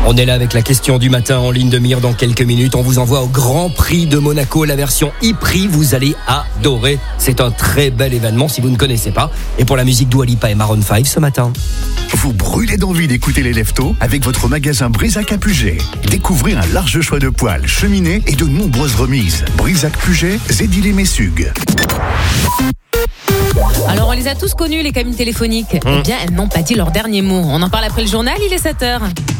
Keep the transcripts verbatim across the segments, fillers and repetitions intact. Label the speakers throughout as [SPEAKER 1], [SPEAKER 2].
[SPEAKER 1] On est là avec la question du matin en ligne de mire dans quelques minutes. On vous envoie au Grand Prix de Monaco, la version e-prix. Vous allez adorer. C'est un très bel événement si vous ne connaissez pas. Et pour la musique, Dua Lipa et Maroon cinq ce matin.
[SPEAKER 2] Vous brûlez d'envie d'écouter les Leftos avec votre magasin Brisac à Puget. Découvrez un large choix de poêles, cheminées et de nombreuses remises. Brisac Puget, Zédilé-Messug.
[SPEAKER 3] Alors on les a tous connus, les cabines téléphoniques. Mmh. Eh bien, elles n'ont pas dit leur dernier mot. On en parle après le journal, il est sept heures.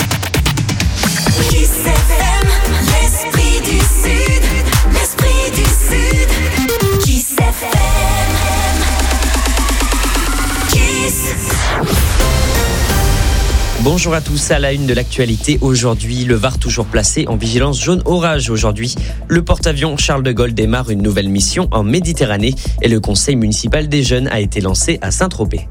[SPEAKER 4] Kiss F M, l'esprit du Sud, l'esprit du Sud. Kiss F M, Kiss.
[SPEAKER 5] Bonjour à tous, à la une de l'actualité aujourd'hui, le Var toujours placé en vigilance jaune orage aujourd'hui. Le porte-avions Charles de Gaulle démarre une nouvelle mission en Méditerranée et le conseil municipal des jeunes a été lancé à Saint-Tropez.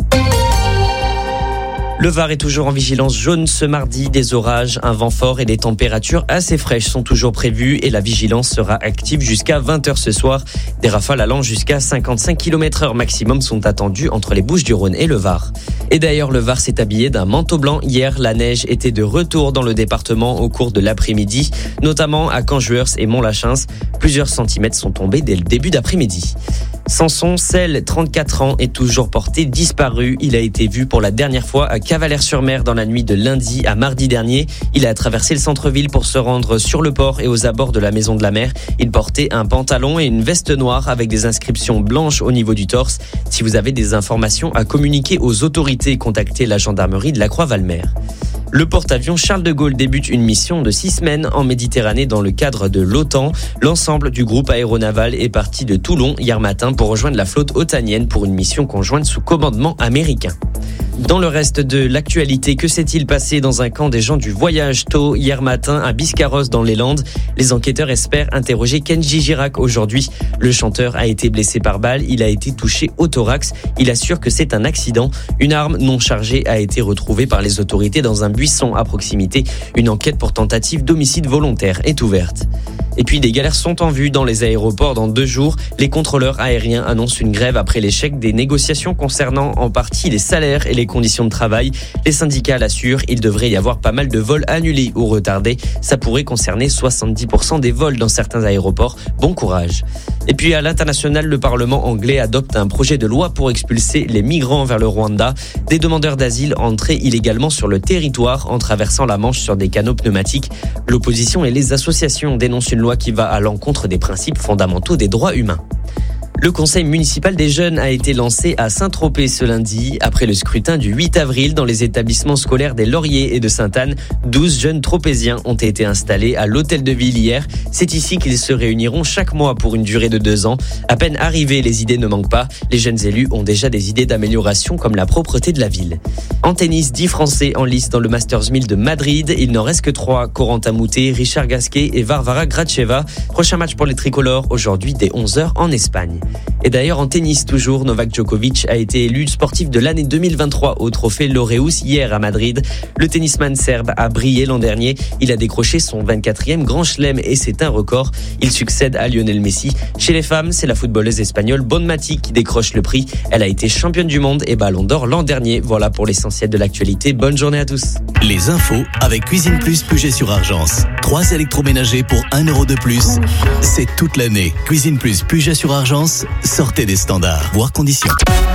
[SPEAKER 5] Le Var est toujours en vigilance jaune ce mardi. Des orages, un vent fort et des températures assez fraîches sont toujours prévues et la vigilance sera active jusqu'à vingt heures ce soir. Des rafales allant jusqu'à cinquante-cinq kilomètres heure maximum sont attendues entre les Bouches-du-Rhône et le Var. Et d'ailleurs, le Var s'est habillé d'un manteau blanc hier. La neige était de retour dans le département au cours de l'après-midi, notamment à Canjuers et Mont-Lachins. Plusieurs centimètres sont tombés dès le début d'après-midi. Samson Sel, trente-quatre ans, est toujours porté disparu. Il a été vu pour la dernière fois à Cavalère-sur-Mer dans la nuit de lundi à mardi dernier. Il a traversé le centre-ville pour se rendre sur le port et aux abords de la Maison de la Mer. Il portait un pantalon et une veste noire avec des inscriptions blanches au niveau du torse. Si vous avez des informations à communiquer aux autorités, contactez la gendarmerie de la Croix-Valmer. Le porte-avions Charles de Gaulle débute une mission de six semaines en Méditerranée dans le cadre de l'OTAN. L'ensemble du groupe aéronaval est parti de Toulon hier matin pour rejoindre la flotte otanienne pour une mission conjointe sous commandement américain. Dans le reste de l'actualité, que s'est-il passé dans un camp des gens du voyage tôt hier matin à Biscarrosse dans les Landes? Les enquêteurs espèrent interroger Kenji Girac aujourd'hui. Le chanteur a été blessé par balle, il a été touché au thorax. Il assure que c'est un accident. Une arme non chargée a été retrouvée par les autorités dans un buisson à proximité. Une enquête pour tentative d'homicide volontaire est ouverte. Et puis des galères sont en vue dans les aéroports dans deux jours. Les contrôleurs aériens annoncent une grève après l'échec des négociations concernant en partie les salaires et les conditions de travail. Les syndicats l'assurent, il devrait y avoir pas mal de vols annulés ou retardés. Ça pourrait concerner soixante-dix pour cent des vols dans certains aéroports. Bon courage. Et puis à l'international, le Parlement anglais adopte un projet de loi pour expulser les migrants vers le Rwanda. Des demandeurs d'asile entrés illégalement sur le territoire en traversant la Manche sur des canaux pneumatiques. L'opposition et les associations dénoncent une loi qui va à l'encontre des principes fondamentaux des droits humains. Le conseil municipal des jeunes a été lancé à Saint-Tropez ce lundi. Après le scrutin du huit avril dans les établissements scolaires des Lauriers et de Sainte-Anne, douze jeunes tropéziens ont été installés à l'hôtel de ville hier. C'est ici qu'ils se réuniront chaque mois pour une durée de deux ans. À peine arrivés, les idées ne manquent pas. Les jeunes élus ont déjà des idées d'amélioration comme la propreté de la ville. En tennis, dix Français en lice dans le Masters mille de Madrid. Il n'en reste que trois. Corentin Moutet, Richard Gasquet et Varvara Gracheva. Prochain match pour les tricolores aujourd'hui dès onze heures en Espagne. Et d'ailleurs en tennis toujours, Novak Djokovic a été élu sportif de l'année deux mille vingt-trois au trophée Laureus hier à Madrid. Le tennisman serbe a brillé l'an dernier. Il a décroché son vingt-quatrième grand chelem et c'est un record. Il succède à Lionel Messi. Chez les femmes, c'est la footballeuse espagnole Bonmati qui décroche le prix. Elle a été championne du monde et Ballon d'Or l'an dernier. Voilà pour l'essentiel de l'actualité. Bonne journée à tous.
[SPEAKER 6] Les infos avec Cuisine Plus Puget-sur-Argence. Trois électroménagers pour un euro de plus. C'est toute l'année. Cuisine Plus Puget-sur-Argence. Sortez des standards, voire conditions.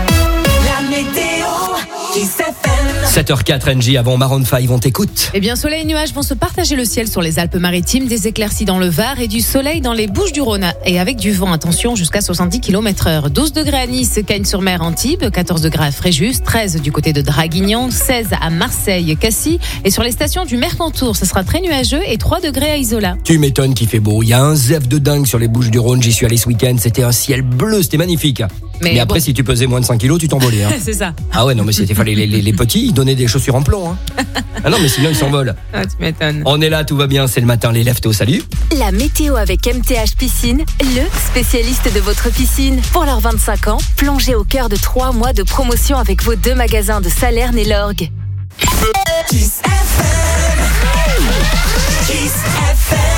[SPEAKER 4] La météo, Kiss F M.
[SPEAKER 1] sept heures quatre, N J, avant Maroon cinq, on t'écoute.
[SPEAKER 3] Eh bien, soleil et nuages vont se partager le ciel sur les Alpes-Maritimes, des éclaircies dans le Var et du soleil dans les Bouches-du-Rhône. Et avec du vent, attention, jusqu'à soixante-dix kilomètres heure. douze degrés à Nice, Cagnes-sur-Mer, Antibes, quatorze degrés à Fréjus, treize du côté de Draguignan, seize à Marseille, Cassis. Et sur les stations du Mercantour, ce sera très nuageux et trois degrés à Isola.
[SPEAKER 1] Tu m'étonnes qu'il fait beau. Il y a un zèf de dingue sur les Bouches-du-Rhône. J'y suis allé ce week-end. C'était un ciel bleu, c'était magnifique. Mais, mais après, bon, si tu pesais moins de cinq kilos, tu t'envolais. Hein.
[SPEAKER 3] C'est ça.
[SPEAKER 1] Ah ouais, non, mais c'était fallait les, les, les petits, ils donnaient des chaussures en plomb. Hein. Ah non, mais sinon, ils s'envolent.
[SPEAKER 3] Ah, tu m'étonnes.
[SPEAKER 1] On est là, tout va bien, c'est le matin, les Leftos, salut.
[SPEAKER 7] La météo avec M T H Piscine, le spécialiste de votre piscine. Pour leurs vingt-cinq ans, plongez au cœur de trois mois de promotion avec vos deux magasins de Salerne et l'Orgue.
[SPEAKER 4] Kiss F M. Kiss F M.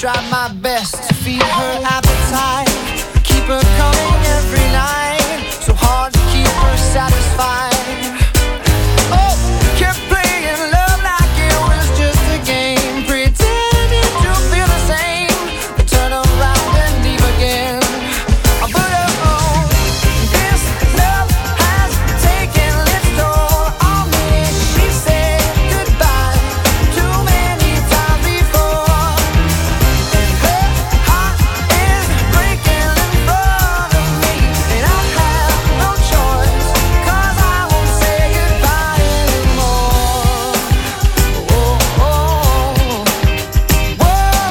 [SPEAKER 8] try my best to feed her appetite, keep her coming every night, so hard to keep her satisfied. Oh, kept playing love like it was just a game, pretending to feel the same, but turn around and leave again. But oh, this love has taken its toll on me. She said goodbye too many times before, and her heart is breaking in front of me, and I have no choice, 'cause I won't say goodbye anymore. Whoa, whoa, whoa,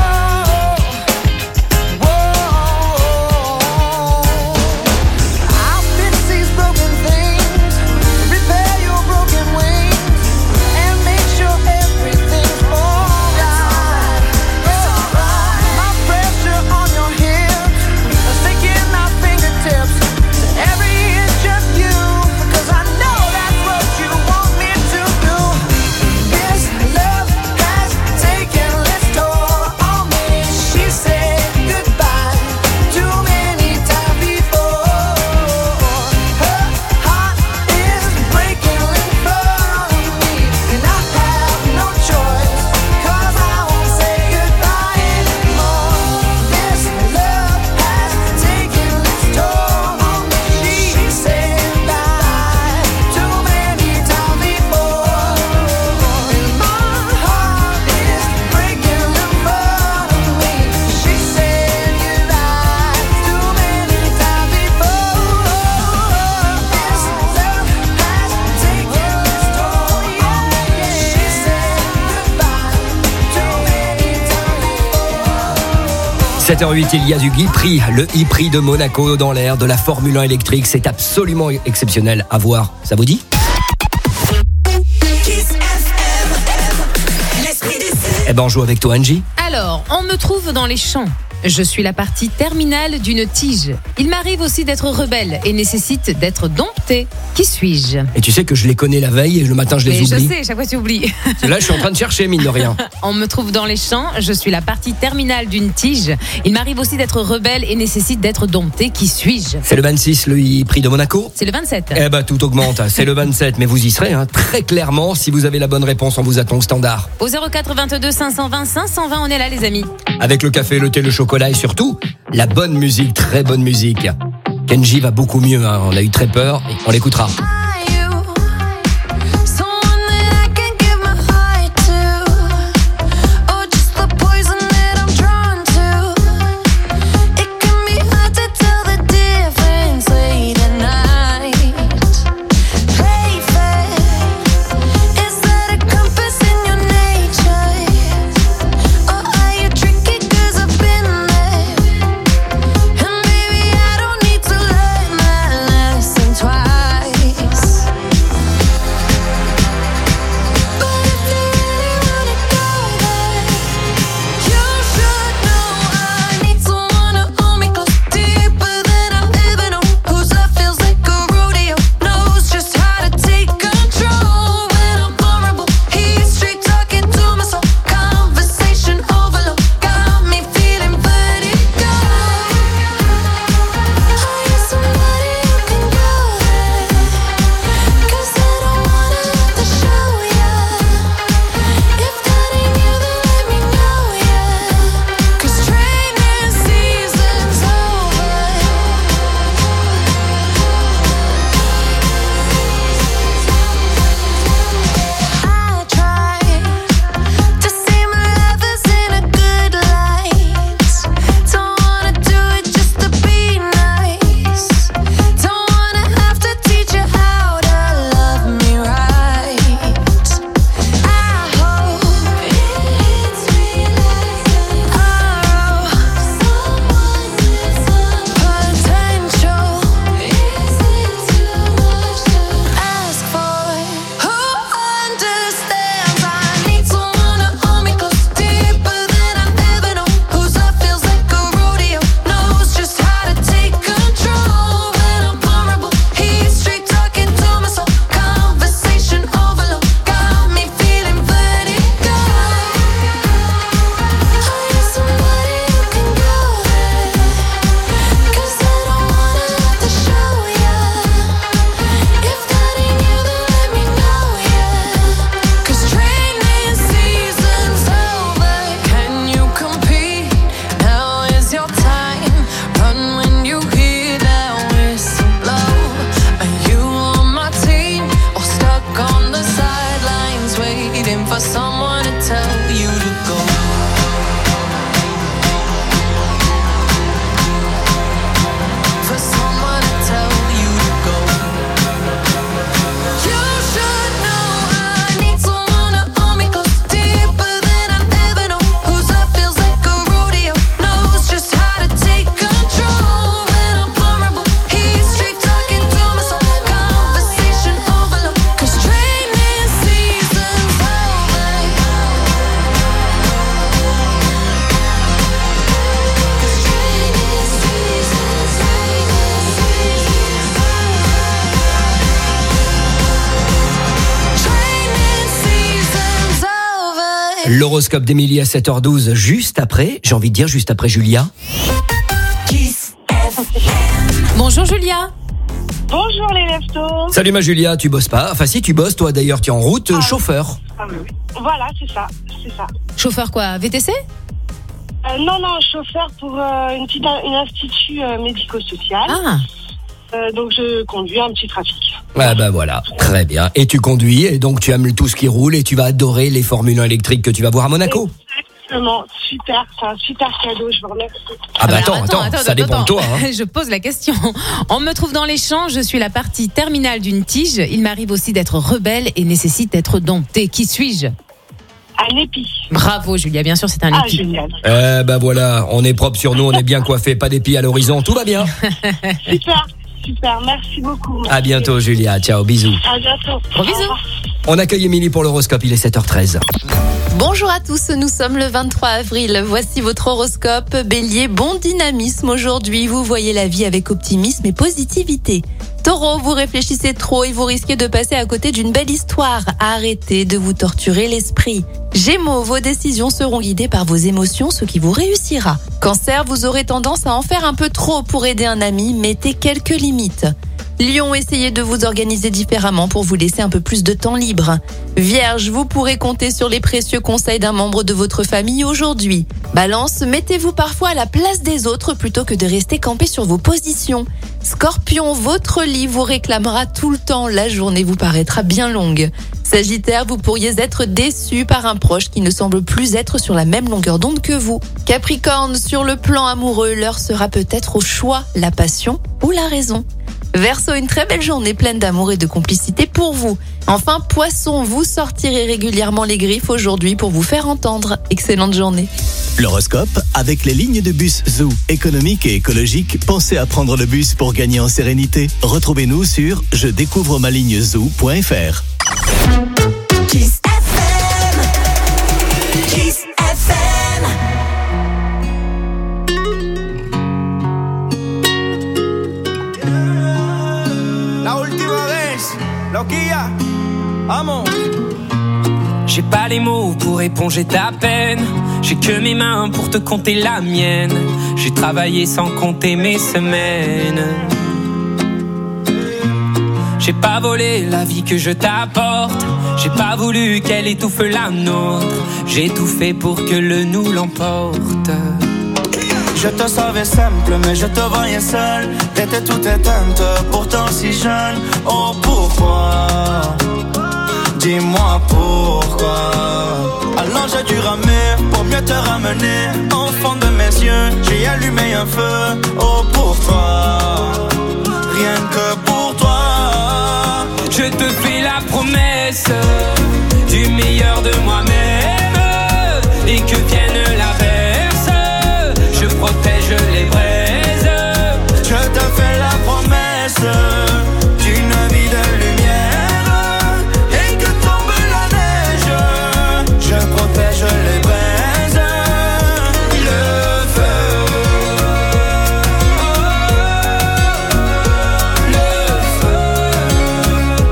[SPEAKER 8] whoa. I'll fix these broken things, repair your broken wings, and make sure everything's alright. My pressure on your hips, sticking my fingertips to every inch of you, 'cause I know that's what you want me to do. This love has taken its toll on me. She said goodbye too many times before. Her heart is breaking in front of me, and I have no choice, 'cause I won't say goodbye anymore. This love has taken its toll on me. She said goodbye too many times before, and my heart is breaking in front of me. She said goodbye too many times before. This love has taken its toll on me. She said goodbye too many times before.
[SPEAKER 1] sept heures zéro huit, il y a du e-prix, le e-prix de Monaco dans l'air de la Formule un électrique. C'est absolument exceptionnel à voir. Ça vous dit?
[SPEAKER 4] Kiss F M, l'esprit du Sud.
[SPEAKER 1] Eh ben, on joue avec toi, Angie.
[SPEAKER 3] Alors, on me trouve dans les champs. Je suis la partie terminale d'une tige. Il m'arrive aussi d'être rebelle et nécessite d'être dompté. Qui suis-je?
[SPEAKER 1] Et tu sais que je les connais la veille et le matin, je les
[SPEAKER 3] Mais je
[SPEAKER 1] oublie.
[SPEAKER 3] sais, chaque fois tu oublies.
[SPEAKER 1] Là, je suis en train de chercher, mine de rien.
[SPEAKER 3] On me trouve dans les champs, je suis la partie terminale d'une tige. Il m'arrive aussi d'être rebelle et nécessite d'être dompté. Qui suis-je?
[SPEAKER 1] C'est le vingt-six, le e-prix de Monaco.
[SPEAKER 3] C'est le vingt-sept.
[SPEAKER 1] Eh ben, tout augmente. C'est le vingt-sept, mais vous y serez, hein, très clairement. Si vous avez la bonne réponse, on vous attend au standard.
[SPEAKER 3] Au zéro quatre vingt-deux cinq cent vingt cinq cent vingt, on est là les amis.
[SPEAKER 1] Avec le café, le thé, le chocolat et surtout, la bonne musique, très bonne musique. Kenji va beaucoup mieux, hein, on a eu très peur, et on l'écoutera.
[SPEAKER 9] Twice
[SPEAKER 1] L'horoscope d'Émilie à sept heures douze, juste après, j'ai envie de dire juste après Julia.
[SPEAKER 4] Kiss F M.
[SPEAKER 3] Bonjour Julia.
[SPEAKER 9] Bonjour les leftos.
[SPEAKER 1] Salut ma Julia, tu bosses pas? Enfin si, tu bosses, toi d'ailleurs, tu es en route,
[SPEAKER 9] Ah.
[SPEAKER 1] chauffeur.
[SPEAKER 9] Ah oui. Voilà, c'est ça, c'est ça.
[SPEAKER 3] Chauffeur quoi, V T C?
[SPEAKER 9] Euh, non, non, chauffeur pour euh, une petite une institut euh, médico-social.
[SPEAKER 3] Ah,
[SPEAKER 9] Euh, donc je conduis un petit trafic.
[SPEAKER 1] Ah bah voilà, très bien. Et tu conduis, et donc tu aimes tout ce qui roule, et tu vas adorer les Formule un électriques que tu vas voir à Monaco.
[SPEAKER 9] Exactement, super, c'est un super cadeau, je vous remercie.
[SPEAKER 1] Ah bah
[SPEAKER 3] alors,
[SPEAKER 1] attends, attends, ça dépend de toi. Hein.
[SPEAKER 3] Je pose la question. On me trouve dans les champs, je suis la partie terminale d'une tige. Il m'arrive aussi d'être rebelle et nécessite d'être domptée. Qui suis-je?
[SPEAKER 9] Un épi.
[SPEAKER 3] Bravo Julia, bien sûr c'est un
[SPEAKER 9] Ah,
[SPEAKER 3] épi.
[SPEAKER 9] génial.
[SPEAKER 1] Eh bah voilà, on est propre sur nous, on est bien coiffé, pas d'épis à l'horizon, tout va bien.
[SPEAKER 9] Super, super, merci beaucoup.
[SPEAKER 1] À bientôt Julia, ciao, bisous.
[SPEAKER 9] À bientôt.
[SPEAKER 3] Gros bisous.
[SPEAKER 9] Au revoir.
[SPEAKER 1] On accueille Émilie pour l'horoscope, il est sept heures treize.
[SPEAKER 10] Bonjour à tous, nous sommes le vingt-trois avril. Voici votre horoscope. Bélier, bon dynamisme aujourd'hui. Vous voyez la vie avec optimisme et positivité. Taureau, vous réfléchissez trop et vous risquez de passer à côté d'une belle histoire. Arrêtez de vous torturer l'esprit. Gémeaux, vos décisions seront guidées par vos émotions, ce qui vous réussira. Cancer, vous aurez tendance à en faire un peu trop pour aider un ami. Mettez quelques limites. Lion, essayez de vous organiser différemment pour vous laisser un peu plus de temps libre. Vierge, vous pourrez compter sur les précieux conseils d'un membre de votre famille aujourd'hui. Balance, mettez-vous parfois à la place des autres plutôt que de rester campé sur vos positions. Scorpion, votre lit vous réclamera tout le temps, la journée vous paraîtra bien longue. Sagittaire, vous pourriez être déçu par un proche qui ne semble plus être sur la même longueur d'onde que vous. Capricorne, sur le plan amoureux, l'heure sera peut-être au choix, la passion ou la raison. Verseau, une très belle journée pleine d'amour et de complicité pour vous. Enfin, Poisson, vous sortirez régulièrement les griffes aujourd'hui pour vous faire entendre. Excellente journée.
[SPEAKER 6] L'horoscope avec les lignes de bus Zoo. Économique et écologique, pensez à prendre le bus pour gagner en sérénité. Retrouvez-nous sur je découvre ma ligne zoo point f r.
[SPEAKER 4] Kiss F M. Kiss F M.
[SPEAKER 8] La última vez, loquilla, vamos.
[SPEAKER 11] J'ai pas les mots pour éponger ta peine. J'ai que mes mains pour te compter la mienne. J'ai travaillé sans compter mes semaines. J'ai pas volé la vie que je t'apporte. J'ai pas voulu qu'elle étouffe la nôtre. J'ai tout fait pour que le nous l'emporte.
[SPEAKER 8] Je te savais simple, mais je te voyais seul. T'étais toute éteinte, pourtant si jeune. Oh pourquoi? Dis-moi pourquoi. Alors j'ai dû ramer pour mieux te ramener. Au fond de mes yeux, j'ai allumé un feu. Oh pourquoi? Rien que pour toi.
[SPEAKER 11] Je te fais la promesse du meilleur de moi-même. Et que vienne l'averse, je protège les braises.
[SPEAKER 8] Je te fais la promesse d'une vie de lumière. Et que tombe la neige, je protège les braises. Le feu, le feu.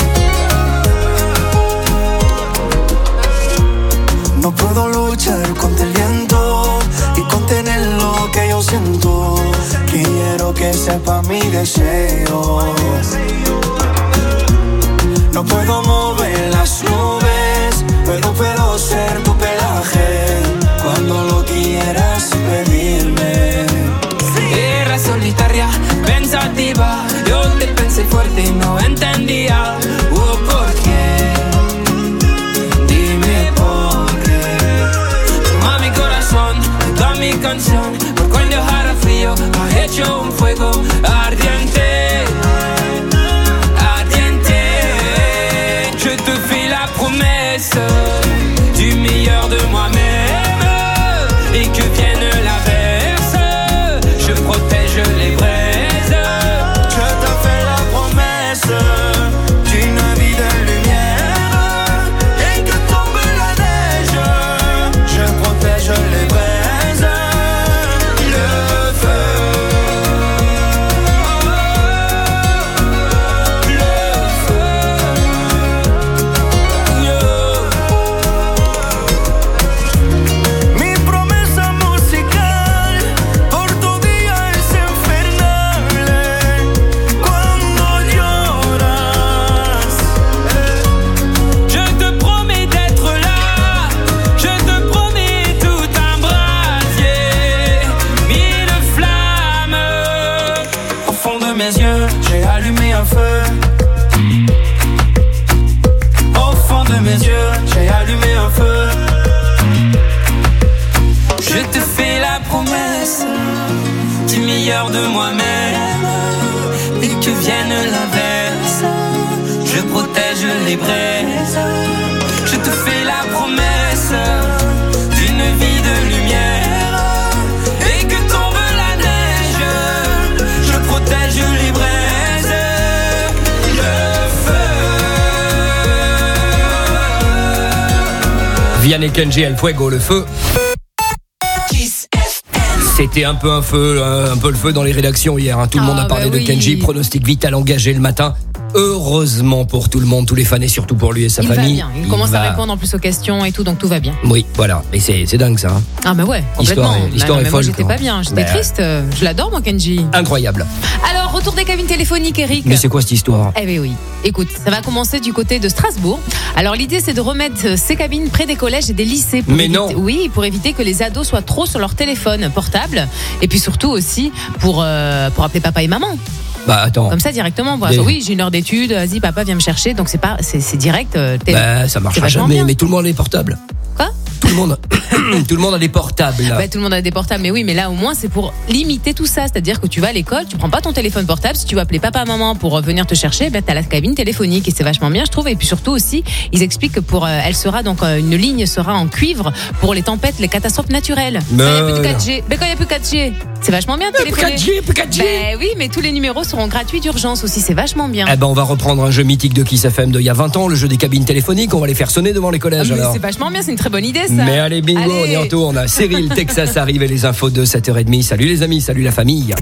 [SPEAKER 8] No puedo luchar contra el viento y contener lo que yo siento. Quiero que sepa mi deseo. No puedo mover las nubes, pero puedo ser tu pelaje cuando lo quieras pedirme.
[SPEAKER 11] Era solitaria, pensativa. Yo te pensé fuerte y no entendía. Oh, ¿por qué? Dime por qué. Toma mi corazón, toda mi canción. Por cuando hará frío, ha hecho un fuego ardiente. Ardiente. Je te fais la promesse du meilleur de moi-même. Et que vienne l'averse, je protège les braises.
[SPEAKER 8] Je te fais la promesse d'une vie de lumière. Et que tombe la neige, je protège les braises. Le feu, le feu,
[SPEAKER 11] un feu. Au fond de mes yeux, j'ai allumé un feu. Je te fais la promesse du meilleur de moi-même. Et que vienne l'averse, je protège les braises. Je te fais la promesse d'une vie de lumière. Et que tombe la neige, je protège les braises. Le feu.
[SPEAKER 1] Vianney Kenji, El Fuego, le feu. C'était un peu un feu, un peu le feu dans les rédactions hier. Hein. Tout le
[SPEAKER 3] Ah,
[SPEAKER 1] monde a parlé
[SPEAKER 3] bah
[SPEAKER 1] de
[SPEAKER 3] oui.
[SPEAKER 1] Kenji, pronostic vital engagé le matin. Heureusement pour tout le monde, tous les fans et surtout pour lui et sa
[SPEAKER 3] Il
[SPEAKER 1] famille.
[SPEAKER 3] va bien. Il, commence
[SPEAKER 1] va-
[SPEAKER 3] à répondre en plus aux questions et tout, donc tout va bien.
[SPEAKER 1] Oui, voilà. Mais c'est, c'est dingue ça. Hein.
[SPEAKER 3] Ah bah ouais, complètement.
[SPEAKER 1] L'histoire est- l'histoire
[SPEAKER 3] Bah non,
[SPEAKER 1] est
[SPEAKER 3] mais moi
[SPEAKER 1] folle,
[SPEAKER 3] j'étais
[SPEAKER 1] quoi.
[SPEAKER 3] pas bien, j'étais
[SPEAKER 1] Bah.
[SPEAKER 3] triste. euh, Je l'adore moi Kenji.
[SPEAKER 1] Incroyable.
[SPEAKER 3] Alors retour des cabines téléphoniques, Eric.
[SPEAKER 1] Mais c'est quoi cette histoire?
[SPEAKER 3] Eh bien oui. Écoute, ça va commencer du côté de Strasbourg. Alors l'idée c'est de remettre ces cabines près des collèges et des lycées. Pour
[SPEAKER 1] Mais
[SPEAKER 3] éviter-
[SPEAKER 1] non.
[SPEAKER 3] Oui, pour éviter que les ados soient trop sur leur téléphone portable. Et puis surtout aussi pour, euh, pour appeler papa et maman.
[SPEAKER 1] Bah attends.
[SPEAKER 3] Comme ça directement. Voilà.
[SPEAKER 1] Des-
[SPEAKER 3] Oui, j'ai une heure d'études, vas-y papa viens me chercher. Donc c'est pas, c'est, c'est direct. euh, t'es-
[SPEAKER 1] Bah ça
[SPEAKER 3] c'est
[SPEAKER 1] marchera
[SPEAKER 3] vachement
[SPEAKER 1] jamais.
[SPEAKER 3] bien.
[SPEAKER 1] Mais tout le monde a des portables.
[SPEAKER 3] Quoi?
[SPEAKER 1] Tout le monde. Tout le monde a des portables. Là.
[SPEAKER 3] Bah, tout le monde a des portables, mais oui, mais là au moins c'est pour limiter tout ça. C'est-à-dire que tu vas à l'école, tu prends pas ton téléphone portable. Si tu vas appeler papa, maman pour euh, venir te chercher, bah, t'as la cabine téléphonique et c'est vachement bien, je trouve. Et puis surtout aussi, ils expliquent que pour, euh, elle sera donc euh, une ligne sera en cuivre pour les tempêtes, les catastrophes naturelles.
[SPEAKER 1] Mais
[SPEAKER 3] Quand il n'y a plus de
[SPEAKER 1] non.
[SPEAKER 3] quatre G, mais quand il n'y a plus quatre G, c'est vachement bien de
[SPEAKER 1] Plus
[SPEAKER 3] téléphoner.
[SPEAKER 1] quatre G, plus quatre G.
[SPEAKER 3] Ben oui, mais tous les numéros seront gratuits d'urgence aussi. C'est vachement bien.
[SPEAKER 1] Eh ben on va reprendre un jeu mythique de Kiss F M d'il y a vingt ans, le jeu des cabines téléphoniques. On va les faire sonner devant les
[SPEAKER 3] Ah,
[SPEAKER 1] collèges
[SPEAKER 3] mais
[SPEAKER 1] alors.
[SPEAKER 3] c'est vachement bien, c'est une très bonne idée ça.
[SPEAKER 1] Mais allez bingo,
[SPEAKER 3] Allez.
[SPEAKER 1] on y retourne. Cyril, Texas arrive et les infos de sept heures trente. Salut les amis, salut la famille.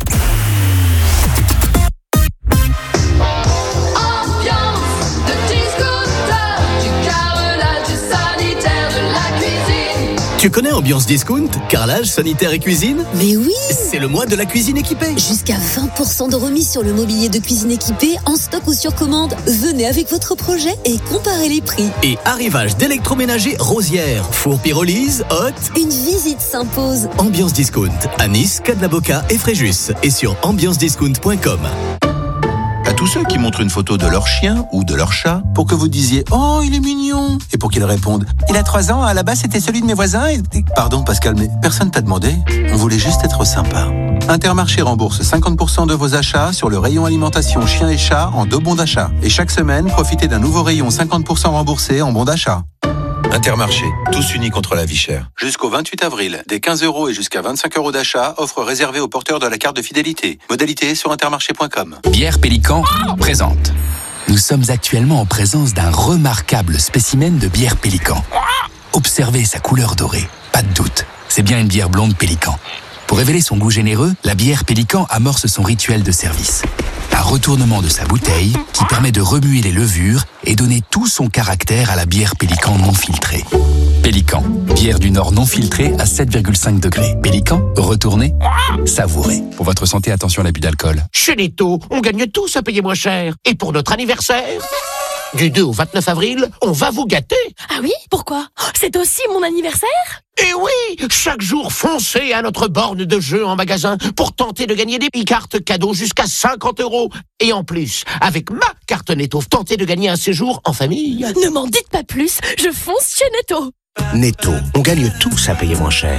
[SPEAKER 6] Tu connais Ambiance Discount? Carrelage, sanitaire et cuisine?
[SPEAKER 12] Mais oui!
[SPEAKER 6] C'est le mois de la cuisine équipée.
[SPEAKER 12] Jusqu'à vingt pour cent de remise sur le mobilier de cuisine équipé en stock ou sur commande. Venez avec votre projet et comparez les prix.
[SPEAKER 6] Et arrivage d'électroménager Rosière, four pyrolyse, hot.
[SPEAKER 12] Une visite s'impose.
[SPEAKER 6] Ambiance Discount à Nice, Cadlaboca et Fréjus. Et sur ambiance discount point com.
[SPEAKER 13] À tous ceux qui montrent une photo de leur chien ou de leur chat pour que vous disiez « Oh, il est mignon !» et pour qu'ils répondent « Il a trois ans, à la base c'était celui de mes voisins et... » Pardon Pascal, mais personne t'a demandé. On voulait juste être sympa. Intermarché rembourse cinquante pour cent de vos achats sur le rayon alimentation chien et chat en deux bons d'achat. Et chaque semaine, profitez d'un nouveau rayon cinquante pour cent remboursé en bons d'achat. Intermarché, tous unis contre la vie chère. Jusqu'au vingt-huit avril, des quinze euros et jusqu'à vingt-cinq euros d'achat, offre réservée aux porteurs de la carte de fidélité. Modalité sur intermarché point com.
[SPEAKER 14] Bière Pélican présente. Nous sommes actuellement en présence d'un remarquable spécimen de bière Pélican. Observez sa couleur dorée. Pas de doute, c'est bien une bière blonde Pélican. Pour révéler son goût généreux, la bière Pélican amorce son rituel de service. Un retournement de sa bouteille qui permet de remuer les levures et donner tout son caractère à la bière Pélican non filtrée. Pélican, bière du Nord non filtrée à sept virgule cinq degrés. Pélican, retournez, savourez. Pour votre santé, attention à l'abus d'alcool.
[SPEAKER 15] Chez Netto, on gagne tous à payer moins cher. Et pour notre anniversaire, du deux au vingt-neuf avril, on va vous gâter.
[SPEAKER 16] Ah oui? Pourquoi? C'est aussi mon anniversaire?
[SPEAKER 15] Et oui, chaque jour, foncez à notre borne de jeu en magasin pour tenter de gagner des cartes cadeaux jusqu'à cinquante euros. Et en plus, avec ma carte Netto, tentez de gagner un séjour en famille.
[SPEAKER 16] Ne m'en dites pas plus, je fonce chez Netto.
[SPEAKER 15] Netto, on gagne tous à payer moins cher.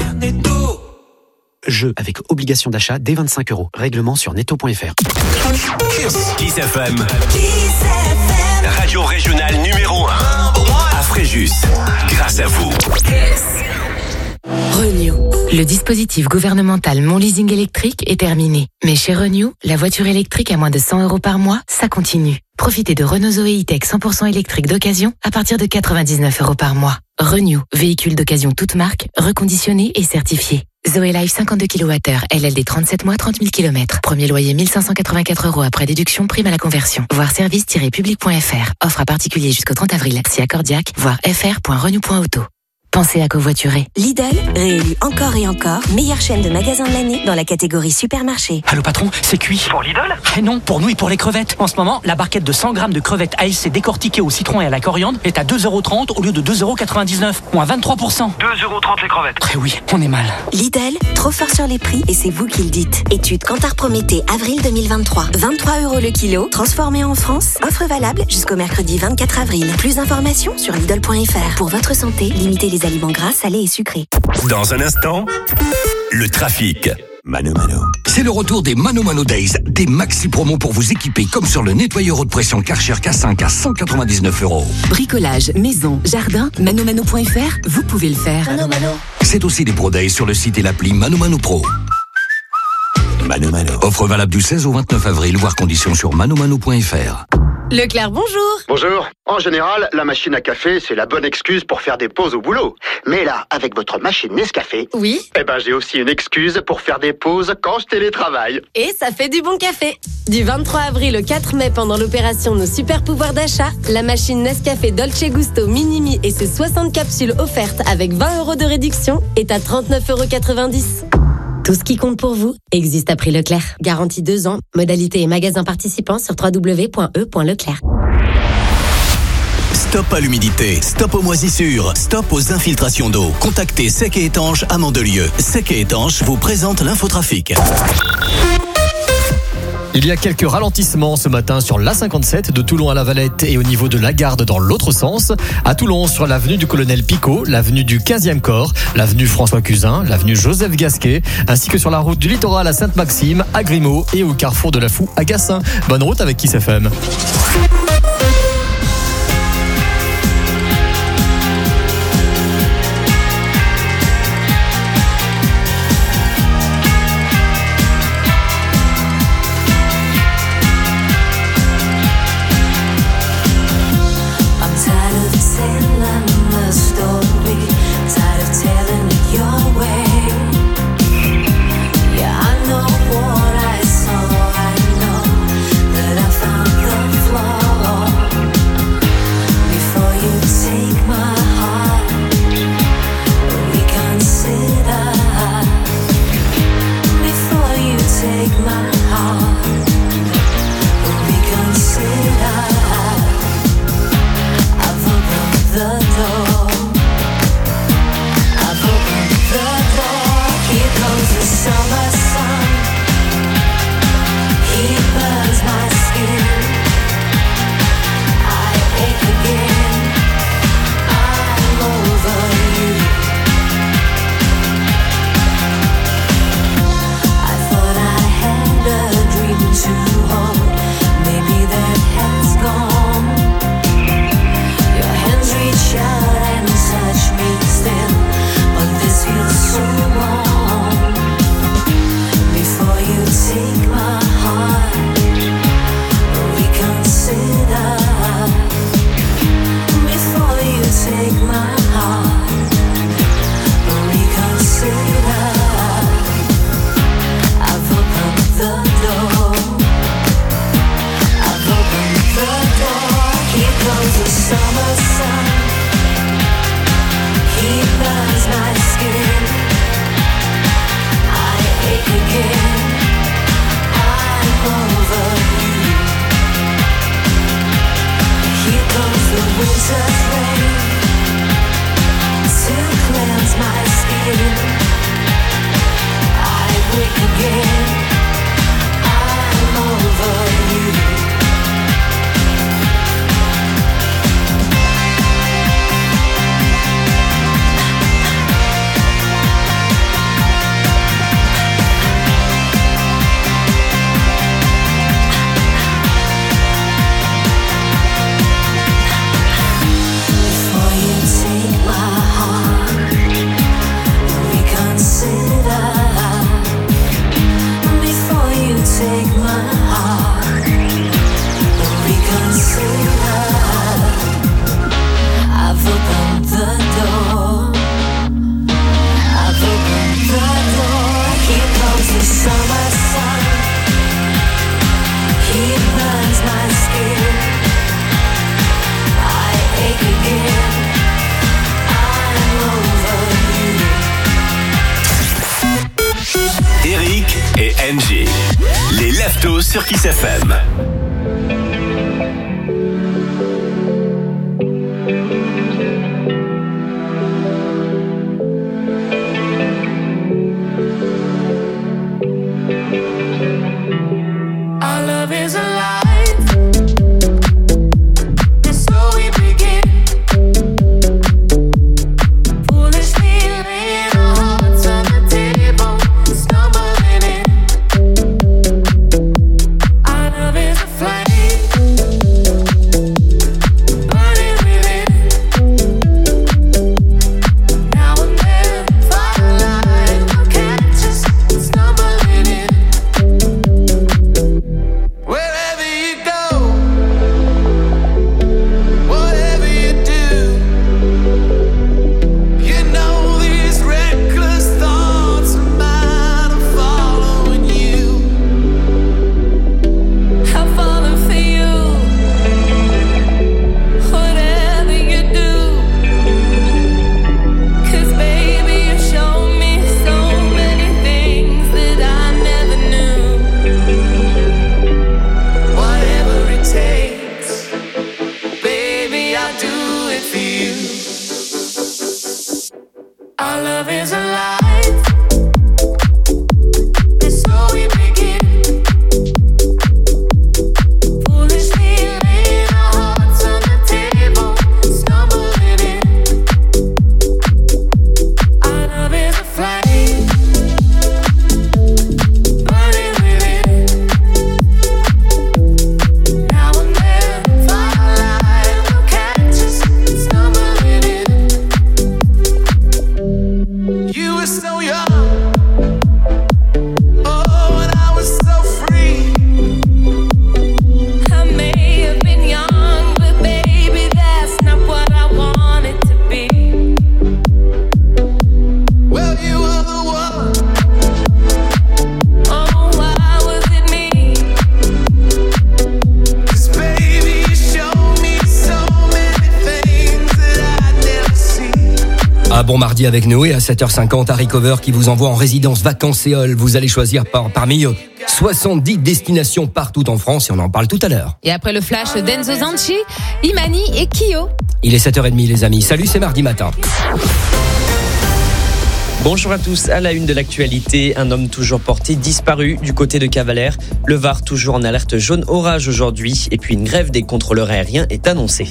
[SPEAKER 17] Jeu avec obligation d'achat dès vingt-cinq euros. Règlement sur netto point f r.
[SPEAKER 18] Kiss F M. Radio régionale numéro un. À Fréjus. Grâce à vous.
[SPEAKER 19] Renew. Le dispositif gouvernemental Mon Leasing électrique est terminé. Mais chez Renew, la voiture électrique à moins de cent euros par mois, ça continue. Profitez de Renault Zoé E-Tech cent pour cent électrique d'occasion à partir de quatre-vingt-dix-neuf euros par mois. Renew, véhicule d'occasion toute marque, reconditionné et certifié. Zoé Life cinquante-deux kilowattheures, L L D trente-sept mois, trente mille kilomètres. Premier loyer mille cinq cent quatre-vingt-quatre euros après déduction, prime à la conversion. Voir service tiret public point f r. Offre à particulier jusqu'au trente avril. Si accordiaque, voir f r point renew point auto. pensez à covoiturer.
[SPEAKER 20] Lidl, réélu encore et encore, meilleure chaîne de magasins de l'année dans la catégorie supermarché.
[SPEAKER 21] Allô patron, c'est cuit. Pour Lidl ? Eh non, pour nous et pour les crevettes. En ce moment, la barquette de cent grammes de crevettes A S C décortiquées au citron et à la coriandre est à deux euros trente au lieu de deux euros quatre-vingt-dix-neuf, moins vingt-trois pour cent.
[SPEAKER 22] deux euros trente les crevettes.
[SPEAKER 21] Eh oui, on est mal.
[SPEAKER 20] Lidl, trop fort sur les prix et c'est vous qui le dites. Étude Kantar Prométhée, avril deux mille vingt-trois. vingt-trois euros le kilo, transformé en France. Offre valable jusqu'au mercredi vingt-quatre avril. Plus d'informations sur Lidl point F R. Pour votre santé, limitez les aliments gras, salés et sucrés.
[SPEAKER 18] Dans un instant, le trafic. Mano Mano.
[SPEAKER 23] C'est le retour des Mano Mano Days, des maxi promos pour vous équiper comme sur le nettoyeur haute pression Karcher K cinq à cent quatre-vingt-dix-neuf euros.
[SPEAKER 24] Bricolage, maison, jardin, manomano point F R, vous pouvez le faire.
[SPEAKER 23] Mano Mano. C'est aussi des Pro Days sur le site et l'appli Mano Mano Pro.
[SPEAKER 18] Mano Mano.
[SPEAKER 23] Offre valable du seize au vingt-neuf avril, voire conditions sur manomano point F R.
[SPEAKER 25] Leclerc, bonjour.
[SPEAKER 26] Bonjour. En général, la machine à café, c'est la bonne excuse pour faire des pauses au boulot. Mais là, avec votre machine Nescafé,
[SPEAKER 25] oui,
[SPEAKER 26] eh ben j'ai aussi une excuse pour faire des pauses quand je télétravaille.
[SPEAKER 25] Et ça fait du bon café. Du vingt-trois avril au quatre mai, pendant l'opération Nos super pouvoirs d'achat, la machine Nescafé Dolce Gusto Minimi et ses soixante capsules offertes avec vingt euros de réduction est à trente-neuf euros quatre-vingt-dix. Tout ce qui compte pour vous existe à prix Leclerc. Garantie deux ans. Modalité et magasins participants sur w w w point e point leclerc.
[SPEAKER 6] Stop à l'humidité, stop aux moisissures, stop aux infiltrations d'eau. Contactez Sec et Étanche à Mandelieu. Sec et Étanche vous présente l'infotrafic.
[SPEAKER 27] Il y a quelques ralentissements ce matin sur l'A cinquante-sept de Toulon à La Valette et au niveau de la Garde dans l'autre sens. À Toulon, sur l'avenue du Colonel Picot, l'avenue du quinzième Corps, l'avenue François Cusin, l'avenue Joseph Gasquet, ainsi que sur la route du Littoral à Sainte-Maxime, à Grimaud et au carrefour de la Foux à Gassin. Bonne route avec Kiss F M.
[SPEAKER 4] What I saw, I know that I found the flaw.
[SPEAKER 18] N G. Les Leftos sur Kiss F M.
[SPEAKER 4] Our love is alive. And so we begin. Foolishly laying our hearts on the table, stumbling in. Our love is a flame, burning within. Now and then, firelight will catch us stumbling in. Wherever you go, whatever you do, you know these reckless thoughts of mine are following you. I'm falling for you. Whatever you do, 'cause baby you show me so many things that I never knew. Whatever it takes, baby, I'll do it for you. Our love is alive, and so we begin. Foolishly laying our hearts on the table, stumbling in. Our love is a flame, burning within. Now and then, firelight will catch us stumbling in. You were so young, oh, and I was so free. I may have been young, but baby, that's not what I wanted to be. Well, you were the one. Oh, why was it me? 'Cause baby, you showed me so many things that I'd never seen.
[SPEAKER 1] Un bon mardi avec Noé à sept heures cinquante, Harry Cover qui vous envoie en résidence vacances-éole. Vous allez choisir par, parmi euh, soixante-dix destinations partout en France et on en parle tout à l'heure.
[SPEAKER 3] Et après le flash d'Enzo Zanchi, Imani et Kyo.
[SPEAKER 1] Il est sept heures trente les amis. Salut, c'est mardi matin.
[SPEAKER 2] Bonjour à tous, à la une de l'actualité, un homme toujours porté disparu du côté de Cavalère. Le Var toujours en alerte jaune orage aujourd'hui et puis une grève des contrôleurs aériens est annoncée.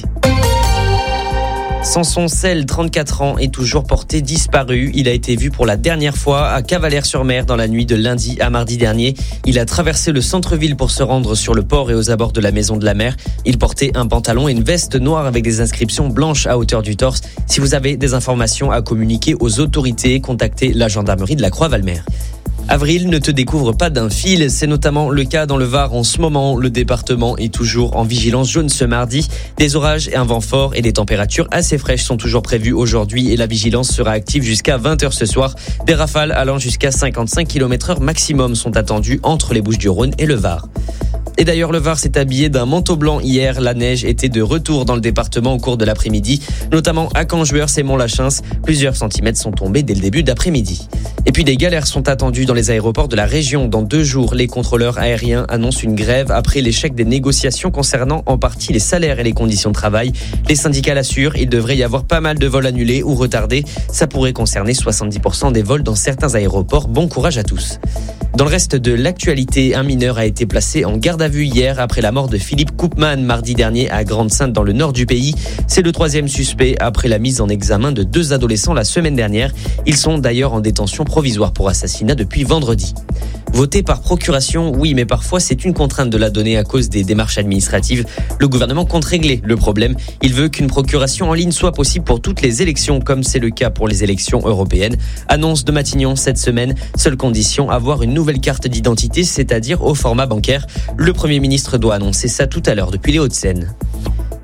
[SPEAKER 2] Samson Sel, trente-quatre ans, est toujours porté disparu. Il a été vu pour la dernière fois à Cavalère-sur-Mer dans la nuit de lundi à mardi dernier. Il a traversé le centre-ville pour se rendre sur le port et aux abords de la maison de la mer. Il portait un pantalon et une veste noire avec des inscriptions blanches à hauteur du torse. Si vous avez des informations à communiquer aux autorités, contactez la gendarmerie de la Croix-Valmer. Avril ne te découvre pas d'un fil, c'est notamment le cas dans le Var en ce moment. Le département est toujours en vigilance jaune ce mardi. Des orages et un vent fort et des températures assez fraîches sont toujours prévues aujourd'hui et la vigilance sera active jusqu'à vingt heures ce soir. Des rafales allant jusqu'à cinquante-cinq kilomètres heure maximum sont attendues entre les Bouches-du-Rhône et le Var. Et d'ailleurs, le Var s'est habillé d'un manteau blanc hier. La neige était de retour dans le département au cours de l'après-midi, notamment à Canjuers et Mont-la-Chins. Plusieurs centimètres sont tombés dès le début d'après-midi. Et puis des galères sont attendues dans les aéroports de la région. Dans deux jours, les contrôleurs aériens annoncent une grève après l'échec des négociations concernant en partie les salaires et les conditions de travail. Les syndicats l'assurent, il devrait y avoir pas mal de vols annulés ou retardés. Ça pourrait concerner soixante-dix pour cent des vols dans certains aéroports. Bon courage à tous. Dans le reste de l'actualité, un mineur a été placé en garde à vue hier après la mort de Philippe Koopman mardi dernier à Grande-Synthe dans le nord du pays. C'est le troisième suspect après la mise en examen de deux adolescents la semaine dernière. Ils sont d'ailleurs en détention provisoire pour assassinat depuis vendredi. Voter par procuration, oui, mais parfois c'est une contrainte de la donner à cause des démarches administratives. Le gouvernement compte régler le problème. Il veut qu'une procuration en ligne soit possible pour toutes les élections, comme c'est le cas pour les élections européennes. Annonce de Matignon cette semaine. Seule condition, avoir une nouvelle carte d'identité, c'est-à-dire au format bancaire. Le Premier ministre doit annoncer ça tout à l'heure depuis les Hauts-de-Seine.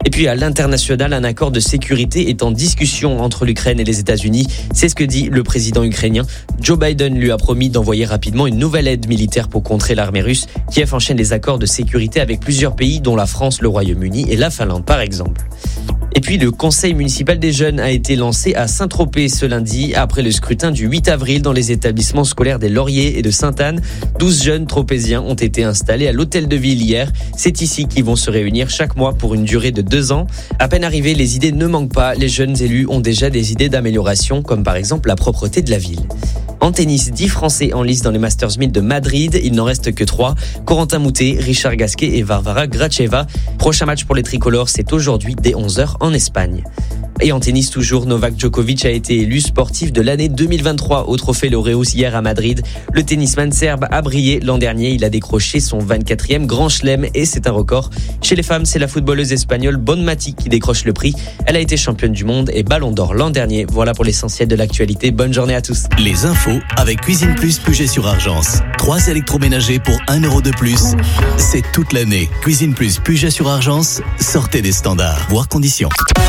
[SPEAKER 2] Et puis à l'international, un accord de sécurité est en discussion entre l'Ukraine et les États-Unis. C'est ce que dit le président ukrainien. Joe Biden lui a promis d'envoyer rapidement une nouvelle aide militaire pour contrer l'armée russe. Kiev enchaîne les accords de sécurité avec plusieurs pays, dont la France, le Royaume-Uni et la Finlande par exemple. Et puis le conseil municipal des jeunes a été lancé à Saint-Tropez ce lundi après le scrutin du huit avril dans les établissements scolaires des Lauriers et de Sainte-Anne. douze jeunes tropéziens ont été installés à l'hôtel de ville hier. C'est ici qu'ils vont se réunir chaque mois pour une durée de deux ans. À peine arrivés, les idées ne manquent pas. Les jeunes élus ont déjà des idées d'amélioration, comme par exemple la propreté de la ville. En tennis, dix Français en lice dans les Masters mille de Madrid. Il n'en reste que trois. Corentin Moutet, Richard Gasquet et Varvara Gracheva. Prochain match pour les tricolores, c'est aujourd'hui dès onze heures en Espagne. Et en tennis toujours, Novak Djokovic a été élu sportif de l'année deux mille vingt-trois au Trophée Laureus hier à Madrid. Le tennisman serbe a brillé l'an dernier. Il a décroché son vingt-quatrième grand chelem et c'est un record. Chez les femmes, c'est la footballeuse espagnole Bonmati qui décroche le prix. Elle a été championne du monde et Ballon d'Or l'an dernier. Voilà pour l'essentiel de l'actualité. Bonne journée à tous.
[SPEAKER 6] Les infos avec Cuisine Plus Puget-sur-Argence. Trois électroménagers pour un euro de plus. C'est toute l'année. Cuisine Plus Puget-sur-Argence. Sortez des standards. Voir conditions.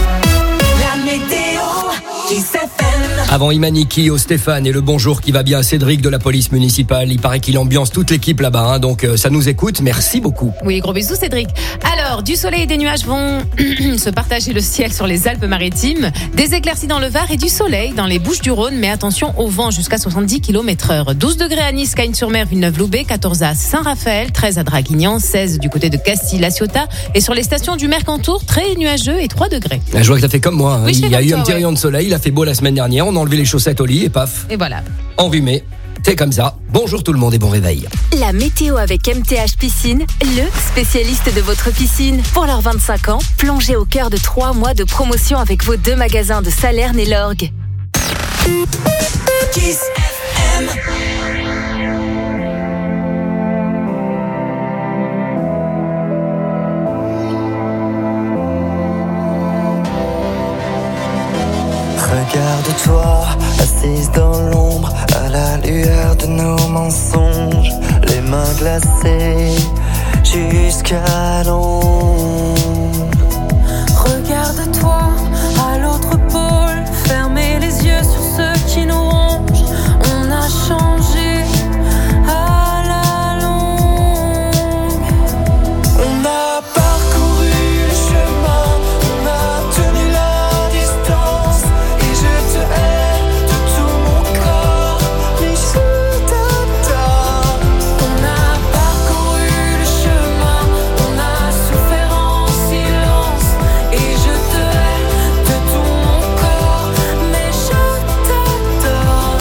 [SPEAKER 1] Avant Imani, Kyo, Stéphane et le bonjour qui va bien à Cédric de la police municipale. Il paraît qu'il ambiance toute l'équipe là-bas, hein, donc euh, ça nous écoute. Merci beaucoup.
[SPEAKER 3] Oui, gros bisous Cédric. Alors, du soleil et des nuages vont se partager le ciel sur les Alpes-Maritimes. Des éclaircies dans le Var et du soleil dans les Bouches-du-Rhône. Mais attention au vent jusqu'à soixante-dix kilomètres heure. douze degrés à Nice, Cagnes-sur-Mer, Villeneuve-Loubet. quatorze à Saint-Raphaël, treize à Draguignan, seize du côté de Castille-La Ciotat. Et sur les stations du Mercantour, très nuageux et trois degrés.
[SPEAKER 1] Je vois que t'as fait comme moi. Hein.
[SPEAKER 3] Oui,
[SPEAKER 1] il y a eu
[SPEAKER 3] toi,
[SPEAKER 1] un petit
[SPEAKER 3] ouais.
[SPEAKER 1] rayon de soleil. Il a fait beau la semaine dernière. On a enlevé les chaussettes au lit et paf.
[SPEAKER 3] Et voilà.
[SPEAKER 1] Enrhumé. C'est comme ça. Bonjour tout le monde et bon réveil.
[SPEAKER 5] La météo avec M T H Piscine, le spécialiste de votre piscine. Pour leurs vingt-cinq ans, plongez au cœur de trois mois de promotion avec vos deux magasins de Salerne et l'Orgue.
[SPEAKER 4] Kiss F M.
[SPEAKER 7] Regarde-toi, assise dans l'ombre, à la lueur de nos mensonges, les mains glacées jusqu'à l'ombre.
[SPEAKER 8] Regarde-toi, à l'autre pôle, fermez les yeux sur ceux qui nous rongent. On a changé à la longue.
[SPEAKER 7] On a parcouru le chemin, on a tenu la distance. Et je te hais de tout mon corps, mais je t'adore.
[SPEAKER 8] On a parcouru le chemin, on a souffert en silence. Et je te hais de tout mon corps, mais je t'adore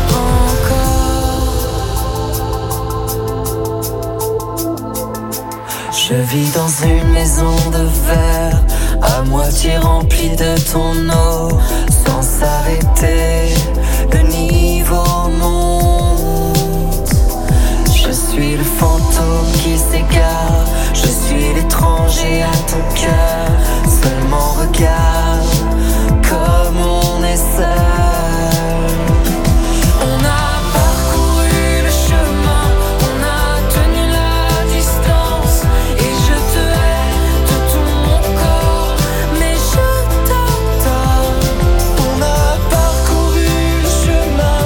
[SPEAKER 8] encore.
[SPEAKER 7] Je vis dans une maison de verre, à moitié remplie de ton eau, sans s'arrêter, le niveau monte. Je suis le fantôme qui s'égare, je suis l'étranger à ton cœur. Seulement regarde comme on est seul.
[SPEAKER 8] On a parcouru le chemin, on a tenu la distance. Et je te hais de tout mon corps, mais je t'adore.
[SPEAKER 7] On a parcouru le chemin,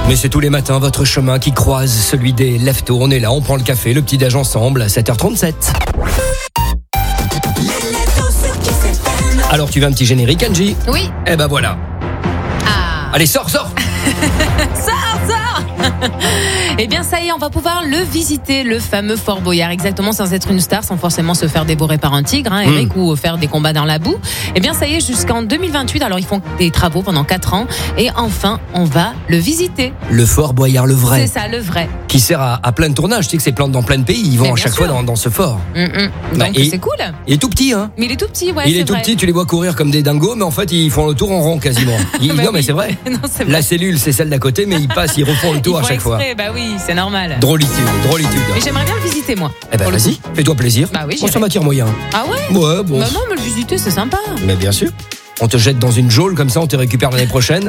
[SPEAKER 1] Mais c'est tous les matins votre chemin qui croise celui des Leftos. On est là, on prend le café, le petit déj ensemble à sept heures trente-sept. Alors tu veux un petit générique, Angie ?
[SPEAKER 3] Oui.
[SPEAKER 1] Eh ben voilà.
[SPEAKER 3] Ah.
[SPEAKER 1] Allez, sors, sors.
[SPEAKER 3] Sors, sors. Eh bien ça y est, on va pouvoir le visiter, le fameux Fort Boyard, exactement, sans être une star, sans forcément se faire dévorer par un tigre, hein, Eric, mmh. ou faire des combats dans la boue. Eh bien ça y est, jusqu'en deux mille vingt-huit, alors ils font des travaux pendant quatre ans, et enfin on va le visiter.
[SPEAKER 1] Le Fort Boyard, le vrai.
[SPEAKER 3] C'est ça, le vrai.
[SPEAKER 1] Qui sert à, à plein de tournages, tu sais que c'est plein dans plein de pays, ils vont à chaque sûr. fois dans, dans ce fort.
[SPEAKER 3] Mmh, mmh.
[SPEAKER 1] Bah,
[SPEAKER 3] Donc
[SPEAKER 1] et,
[SPEAKER 3] c'est cool.
[SPEAKER 1] Il est tout petit, hein.
[SPEAKER 3] Mais il est tout petit, ouais.
[SPEAKER 1] Il
[SPEAKER 3] c'est
[SPEAKER 1] est tout
[SPEAKER 3] vrai.
[SPEAKER 1] petit, tu les vois courir comme des dingos, mais en fait ils font le tour en rond quasiment. Ils,
[SPEAKER 3] bah
[SPEAKER 1] non
[SPEAKER 3] oui.
[SPEAKER 1] mais c'est vrai.
[SPEAKER 3] non, c'est vrai.
[SPEAKER 1] La cellule c'est celle d'à côté, mais ils passent, ils refont le tour
[SPEAKER 3] ils
[SPEAKER 1] à chaque
[SPEAKER 3] font exprès,
[SPEAKER 1] fois.
[SPEAKER 3] Bah oui, c'est normal.
[SPEAKER 1] Drôlitude, drôlitude.
[SPEAKER 3] Mais j'aimerais bien le visiter moi.
[SPEAKER 1] Eh ben vas-y, fais-toi plaisir.
[SPEAKER 3] Bah oui,
[SPEAKER 1] bon, ça m'attire moyen.
[SPEAKER 3] Ah ouais.
[SPEAKER 1] Ouais, bon.
[SPEAKER 3] Bah non, mais le visiter c'est sympa.
[SPEAKER 1] Mais bien sûr. On te jette dans une geôle, comme ça on te récupère l'année prochaine.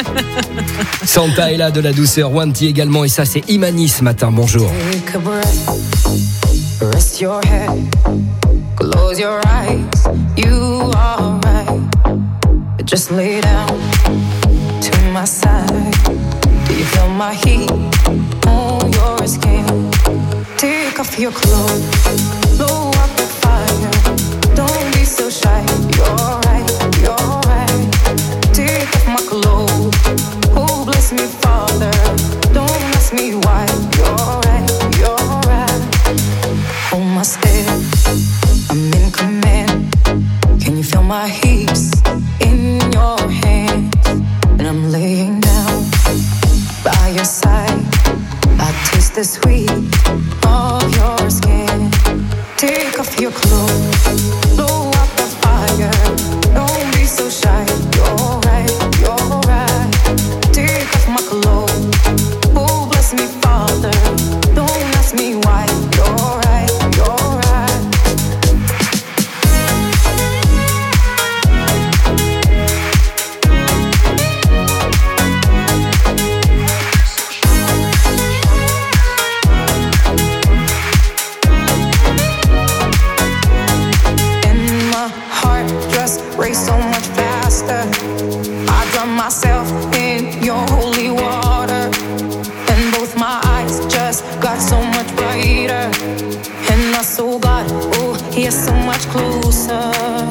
[SPEAKER 1] Santa est là, de la douceur, Wanty également, et ça c'est Imani ce matin, bonjour.
[SPEAKER 8] Take a breath, rest your head, close your eyes, you are right. Just lay down to my side. Do you feel my heat on your skin? Take off your clothes, blow up the fire. Don't be so shy, you're right, you're right. Take off my clothes, oh bless me Father. Don't ask me why, you're right, you're right. Hold my step, I'm in command. Can you feel my hips in your hands? And I'm laying down by your side. I taste the sweet of your skin. Take off your clothes, blow up the fire. Don't be so shy, you're right, you're right. Take off my clothes, oh bless me Father. Don't ask me why, you're right, you're right. And my heart just race so much faster. I drown myself in your holy water, and both my eyes just got so much brighter. And I saw God, oh, He is so much closer.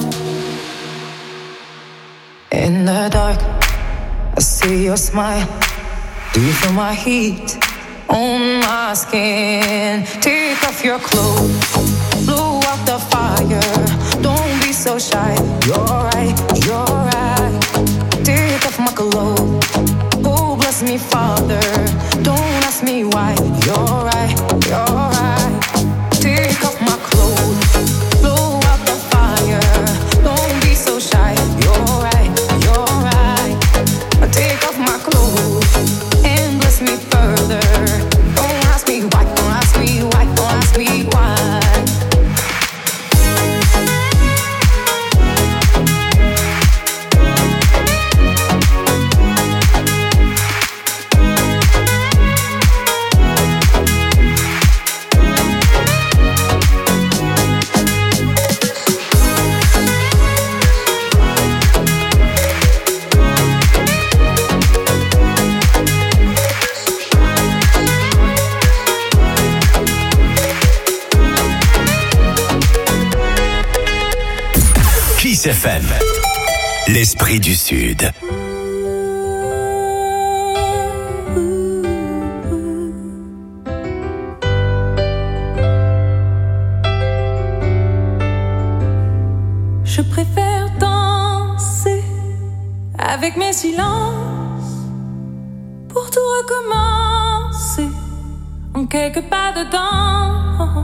[SPEAKER 8] In the dark, I see your smile. Do you feel my heat on my skin? Take off your clothes, blow out the fire. Don't be so shy, you're right, you're right. Take off my clothes, oh bless me Father. Don't ask me why, you're right, you're right. Take off my clothes, blow out the fire. Don't be so shy, you're right, you're right. Take off my clothes and bless me further. Don't ask me why, don't ask me why, don't ask me why.
[SPEAKER 18] Kiss F M, l'esprit du Sud.
[SPEAKER 8] Je préfère danser avec mes silences pour tout recommencer en quelques pas dedans.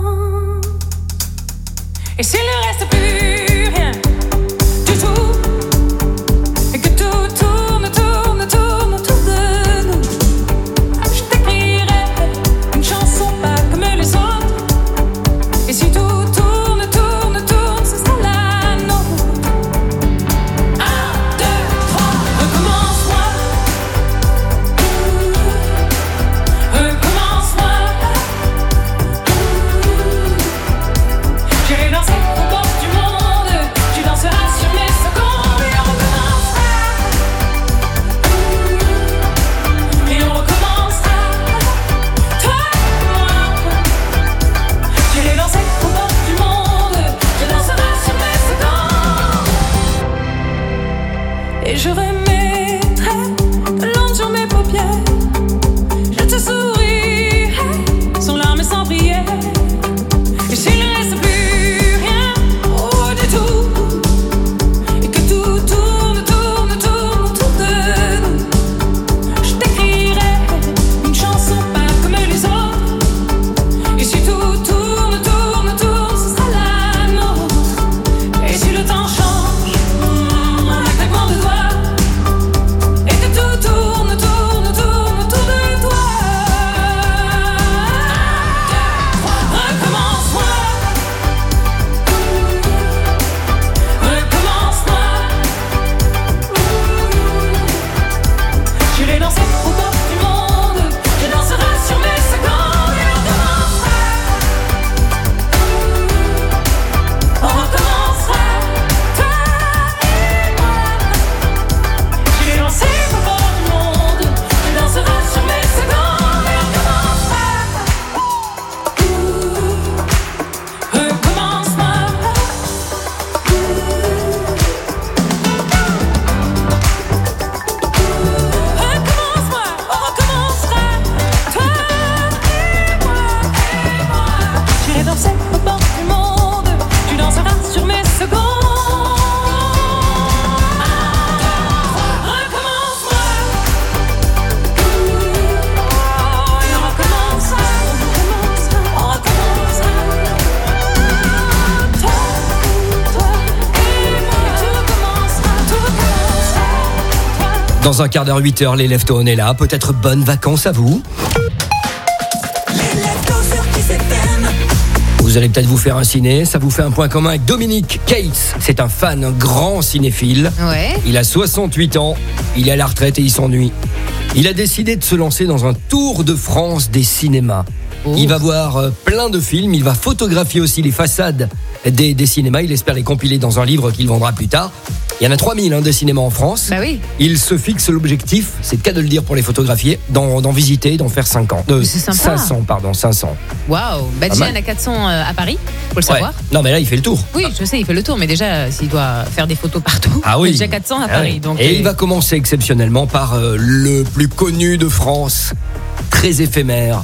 [SPEAKER 8] Et s'il ne reste plus rien du tout, et que tout tourne, tourne, tourne autour de nous, je t'écrirai une chanson pas comme les autres. Et si tout tourne, tourne, tourne, ce sera la nôtre. Un, deux, trois, recommence-moi. Recommence-moi. J'irai danser au bord du monde.
[SPEAKER 1] Dans un quart d'heure, huit heures, les Leftos, on est là. Peut-être bonnes vacances à vous. Vous allez peut-être vous faire un ciné. Ça vous fait un point commun avec Dominique Cates. C'est un fan, un grand cinéphile.
[SPEAKER 3] Ouais.
[SPEAKER 1] Il a soixante-huit ans. Il est à la retraite et il s'ennuie. Il a décidé de se lancer dans un tour de France des cinémas. Oh. Il va voir euh, plein de films. Il va photographier aussi les façades des, des cinémas. Il espère les compiler dans un livre qu'il vendra plus tard. Il y en a trois mille hein, des cinémas en France.
[SPEAKER 3] Bah oui.
[SPEAKER 1] Il se fixe l'objectif, c'est le cas de le dire pour les photographier, d'en, d'en visiter, d'en faire cinquante. Euh,
[SPEAKER 3] c'est sympa.
[SPEAKER 1] cinq cents, pardon, cinq cents.
[SPEAKER 3] Waouh. Bah déjà, il y en a quatre cents à Paris, faut le savoir.
[SPEAKER 1] Ouais. Non, mais là, il fait le tour.
[SPEAKER 3] Oui, je sais, il fait le tour, mais déjà, s'il doit faire des photos partout,
[SPEAKER 1] ah oui.
[SPEAKER 3] il y a déjà quatre cents à
[SPEAKER 1] ah
[SPEAKER 3] Paris.
[SPEAKER 1] Oui.
[SPEAKER 3] Donc,
[SPEAKER 1] Et
[SPEAKER 3] euh...
[SPEAKER 1] il va commencer exceptionnellement par euh, le plus connu de France, très éphémère.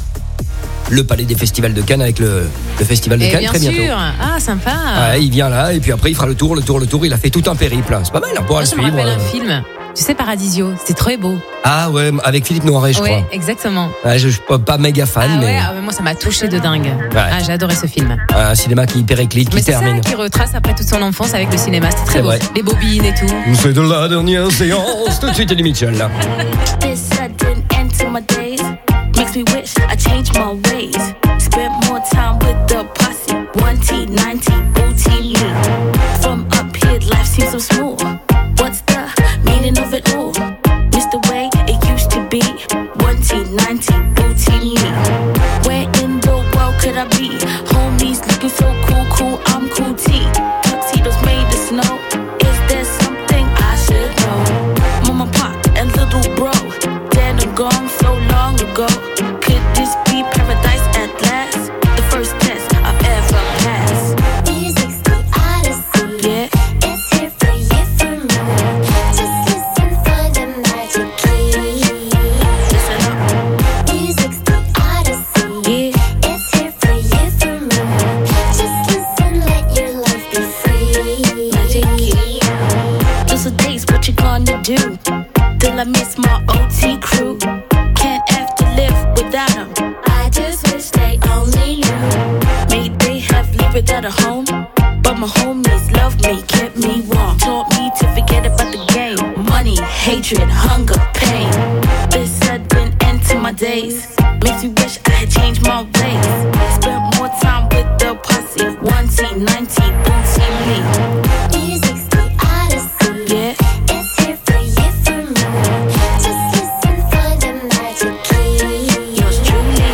[SPEAKER 1] Le Palais des Festivals de Cannes avec le, le Festival de
[SPEAKER 3] et
[SPEAKER 1] Cannes
[SPEAKER 3] bien
[SPEAKER 1] très
[SPEAKER 3] sûr.
[SPEAKER 1] bientôt.
[SPEAKER 3] Ah, sympa.
[SPEAKER 1] Ouais, il vient là et puis après il fera le tour, le tour, le tour. Il a fait tout un périple. C'est pas mal, on pourra
[SPEAKER 3] Moi,
[SPEAKER 1] le
[SPEAKER 3] je me
[SPEAKER 1] suivre.
[SPEAKER 3] rappelle un film. Tu sais, Paradisio, c'était très beau.
[SPEAKER 1] Ah ouais, avec Philippe Noiret, je
[SPEAKER 3] ouais,
[SPEAKER 1] crois.
[SPEAKER 3] exactement.
[SPEAKER 1] Ouais, je suis pas, pas méga fan,
[SPEAKER 3] ah,
[SPEAKER 1] mais.
[SPEAKER 3] Ouais, ah, mais moi, ça m'a touché de dingue.
[SPEAKER 1] Ouais.
[SPEAKER 3] Ah, j'ai adoré ce film.
[SPEAKER 1] Un cinéma qui périclite, qui
[SPEAKER 3] mais c'est
[SPEAKER 1] termine.
[SPEAKER 3] ça qui retrace après toute son enfance avec le cinéma. C'était très
[SPEAKER 1] c'est
[SPEAKER 3] beau.
[SPEAKER 1] Vrai.
[SPEAKER 3] Les bobines et tout.
[SPEAKER 1] C'est de la dernière séance. Tout de suite, Eddie Mitchell. Là.
[SPEAKER 8] This sudden end to my days makes me wish I changed my ways. Spent more time with the posse. One T, ninety, booty me. From up here, life seems so smooth. What's the meaning of it all? Miss the way it used to be. One T, ninety, booty me. Where in the world could I be? Homies looking so cool, cool, I'm cool T. Tuxedos made of snow. Is there something I should know? Mama, pop, and little bro. Dead and gone so long ago. Could this be paradise at last? The first test I've ever passed. Music's the odyssey. Yeah. It's here for you, for me. Just listen for the magic key. Listen up. Music's the odyssey. Yeah. It's here for you, for me. Just listen, let your life be free. Magic key. Just a taste, what you gonna do? Till I miss my O T crew. Can't have to live without them. I just wish they only knew. May they have lived without a home. But my homies loved me, kept me warm. Taught me to forget about the game. Money, hatred, hunger, pain. This sudden end to my days makes me wish I had changed my ways. Spent more time with the posse. One T, ninety, booty me. Music's the odyssey. Yeah. It's here for you, for me. Just listen for the magic key. Yours truly.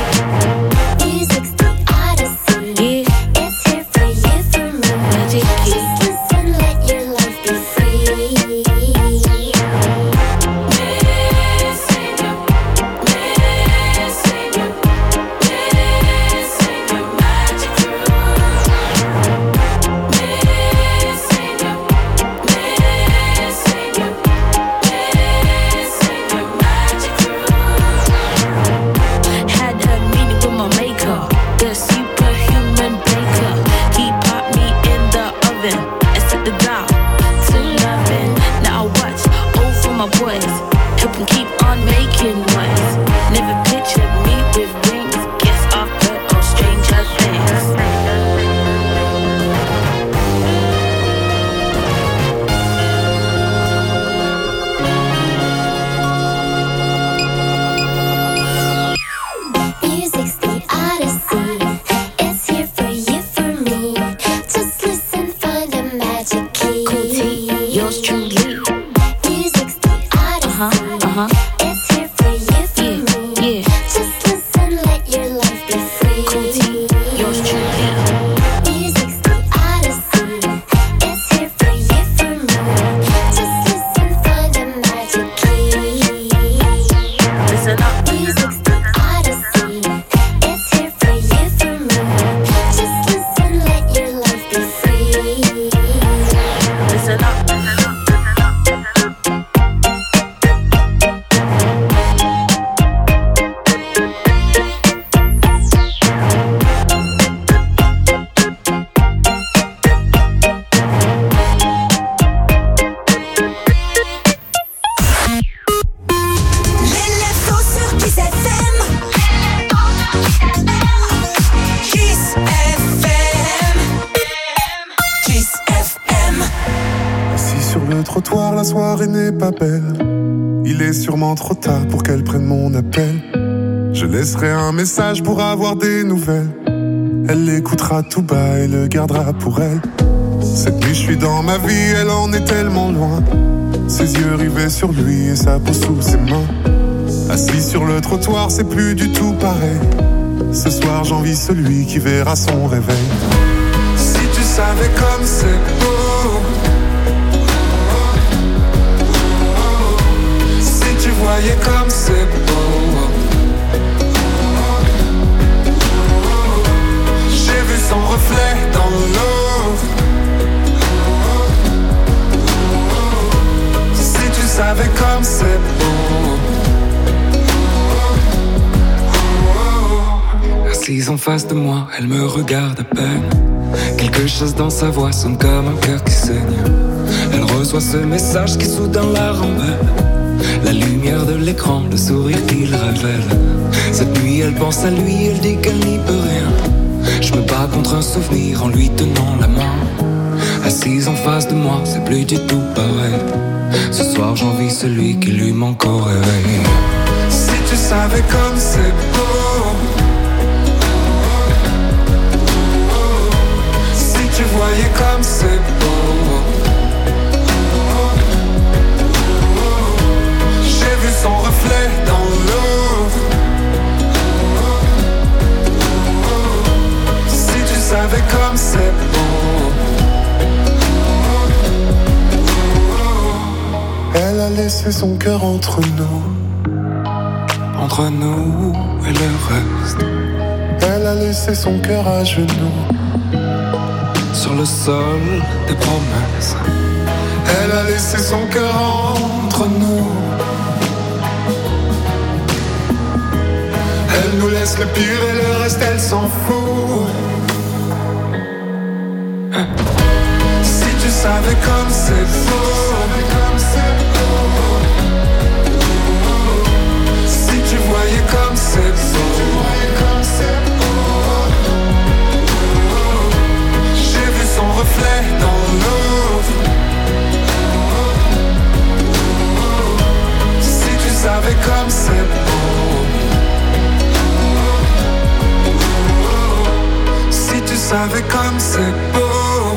[SPEAKER 8] Music's the odyssey. Yeah. It's here for you, for me. Magic key. Just listen, let your life be free. Missing you, missing you, missing you, magic crew. Missing you, missing you, missing your magic crew. Had a meeting with my maker, the superhuman baker. He popped me in the oven and set the dial to loving. Now I watch over my boys, help them keep on making noise. Never pictured me with rings, guess I've heard of stranger things. Music's the odyssey. It's here for you, for me. Just listen for the magic key. Cool T, yours truly. Music's the odyssey. Uh-huh, uh-huh. It's here for you, for me. Yeah. Just listen, let your life be free. Cool T, yours truly. Music's the odyssey. It's here for you, for me. Just listen for the magic key. Listen up. Music's the odyssey. It's here for you, for me. Just listen, let your life be free. Listen up.
[SPEAKER 4] Les Leftos sur Kiss F M. Kiss F M. Kiss F M.
[SPEAKER 9] Assis sur le trottoir, la soirée n'est pas belle. Il est sûrement trop tard pour qu'elle prenne mon appel. Je laisserai un message pour avoir des nouvelles. Elle l'écoutera tout bas et le gardera pour elle. Cette nuit je suis dans ma vie, elle en est tellement loin. Ses yeux rivés sur lui et sa peau sous ses mains. Assis sur le trottoir, c'est plus du tout pareil. Ce soir j'envie celui qui verra son réveil. Si tu savais comme c'est beau, si tu voyais comme c'est beau. J'ai vu son reflet dans l'eau. Si tu savais comme c'est beau.
[SPEAKER 10] Assise en face de moi, elle me regarde à peine. Quelque chose dans sa voix sonne comme un cœur qui saigne. Elle reçoit ce message qui soudain la rend belle. La lumière de l'écran, le sourire qu'il révèle. Cette nuit elle pense à lui, elle dit qu'elle n'y peut rien. Je me bats contre un souvenir en lui tenant la main. Assise en face de moi, c'est plus du tout pareil. Ce soir j'envie celui qui lui manque au réveil.
[SPEAKER 9] Si tu savais comme c'est beau, si tu voyais comme c'est beau. J'ai vu son reflet dans l'eau. Si tu savais comme c'est beau. Elle a laissé son cœur entre nous.
[SPEAKER 10] Entre nous et le reste.
[SPEAKER 9] Elle a laissé son cœur à genoux.
[SPEAKER 10] Sur le sol des promesses.
[SPEAKER 9] Elle a laissé son cœur entre nous. Elle nous laisse le pire et le reste elle s'en fout. Si tu savais comme c'est beau. Si tu voyais comme c'est beau. J'ai vu son reflet dans l'eau. Si tu savais comme c'est beau. Si tu savais comme c'est beau.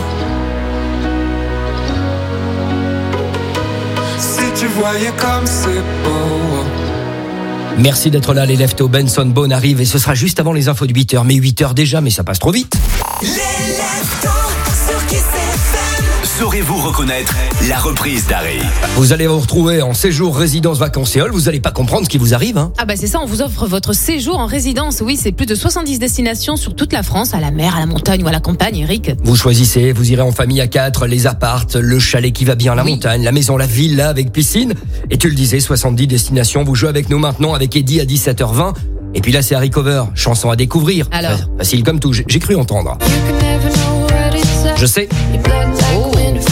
[SPEAKER 9] Si tu voyais comme c'est beau.
[SPEAKER 1] Merci d'être là, les Leftos. Benson Boone arrive et ce sera juste avant les infos de huit heures. Mais huit heures déjà, mais ça passe trop vite.
[SPEAKER 4] Les Leftos sur Kiss F M.
[SPEAKER 18] Saurez-vous reconnaître la reprise d'Harry?
[SPEAKER 1] Vous allez vous retrouver en séjour résidence vacanciole. Vous allez pas comprendre ce qui vous arrive, hein.
[SPEAKER 3] Ah bah c'est ça, on vous offre votre séjour en résidence. Oui, c'est plus de soixante-dix destinations sur toute la France, à la mer, à la montagne ou à la campagne, Eric.
[SPEAKER 1] Vous choisissez, vous irez en famille à quatre, les appartes, le chalet qui va bien, la oui. montagne, la maison, la villa avec piscine. Et tu le disais, soixante-dix destinations. Vous jouez avec nous maintenant avec Eddie à dix-sept heures vingt. Et puis là, c'est Harry Cover, chanson à découvrir.
[SPEAKER 3] Alors,
[SPEAKER 1] facile comme tout, j'ai, j'ai cru entendre. Je sais.
[SPEAKER 3] Oh.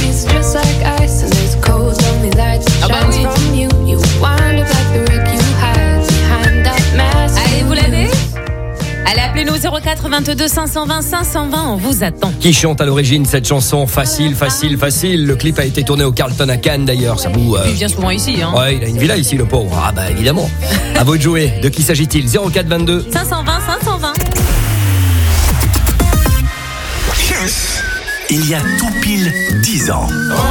[SPEAKER 3] Ah bah oui. Allez, vous l'avez? Allez, appelez-nous zéro quatre vingt-deux cinq cent vingt cinq cent vingt, on vous attend.
[SPEAKER 1] Qui chante à l'origine cette chanson? Facile, facile, facile. Le clip a été tourné au Carlton à Cannes d'ailleurs. Ça vous. Euh...
[SPEAKER 3] Il vient souvent ici, hein.
[SPEAKER 1] Ouais, il a une villa ici, le pauvre. Ah bah évidemment. À vous de jouer. De qui s'agit-il? zéro quatre vingt-deux
[SPEAKER 3] cinq cent vingt cinq cent vingt.
[SPEAKER 18] Il y a tout pile dix ans.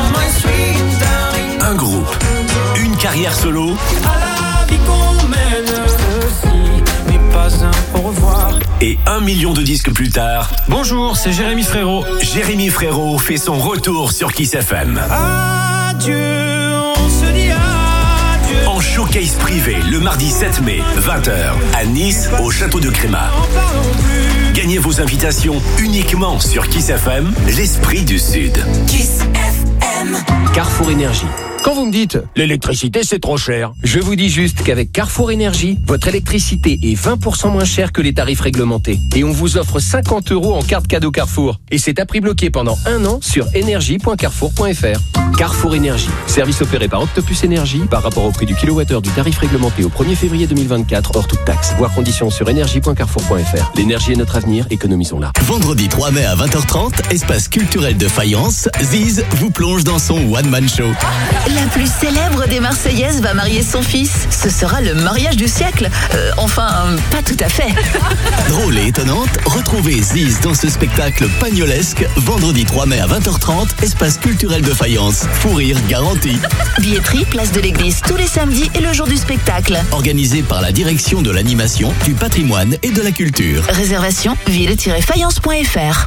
[SPEAKER 18] Un groupe, une carrière solo.
[SPEAKER 8] À la vie qu'on mène, ceci n'est pas un au revoir.
[SPEAKER 18] Et un million de disques plus tard.
[SPEAKER 11] Bonjour, c'est Jérémy Frérot.
[SPEAKER 18] Jérémy Frérot fait son retour sur Kiss F M.
[SPEAKER 8] Adieu, on se dit adieu.
[SPEAKER 18] En showcase privé le mardi sept mai, vingt heures, à Nice, au château de Crémat. Gagnez vos invitations uniquement sur Kiss F M, l'esprit du Sud.
[SPEAKER 4] Kiss F M.
[SPEAKER 12] Carrefour Énergie. Quand vous me dites « l'électricité c'est trop cher », je vous dis juste qu'avec Carrefour Énergie, votre électricité est vingt pour cent moins chère que les tarifs réglementés. Et on vous offre cinquante euros en carte cadeau Carrefour. Et c'est à prix bloqué pendant un an sur énergie point carrefour point f r. Carrefour Énergie, service opéré par Octopus Énergie par rapport au prix du kilowattheure du tarif réglementé au premier février deux mille vingt-quatre, hors toute taxe. Voir conditions sur énergie point carrefour point f r. L'énergie est notre avenir, économisons-la.
[SPEAKER 6] Vendredi trois mai à vingt heures trente, espace culturel de Fayence, Ziz vous plonge dans son one-man show.
[SPEAKER 13] La plus célèbre des Marseillaises va marier son fils. Ce sera le mariage du siècle. Euh, enfin, pas tout à fait.
[SPEAKER 6] Drôle et étonnante, retrouvez Ziz dans ce spectacle pagnolesque, vendredi trois mai à vingt heures trente, espace culturel de Fayence. Fou rire garanti.
[SPEAKER 13] Billetterie, place de l'église, tous les samedis et le jour du spectacle.
[SPEAKER 6] Organisé par la direction de l'animation, du patrimoine et de la culture.
[SPEAKER 13] Réservation ville tiret fayence point f r.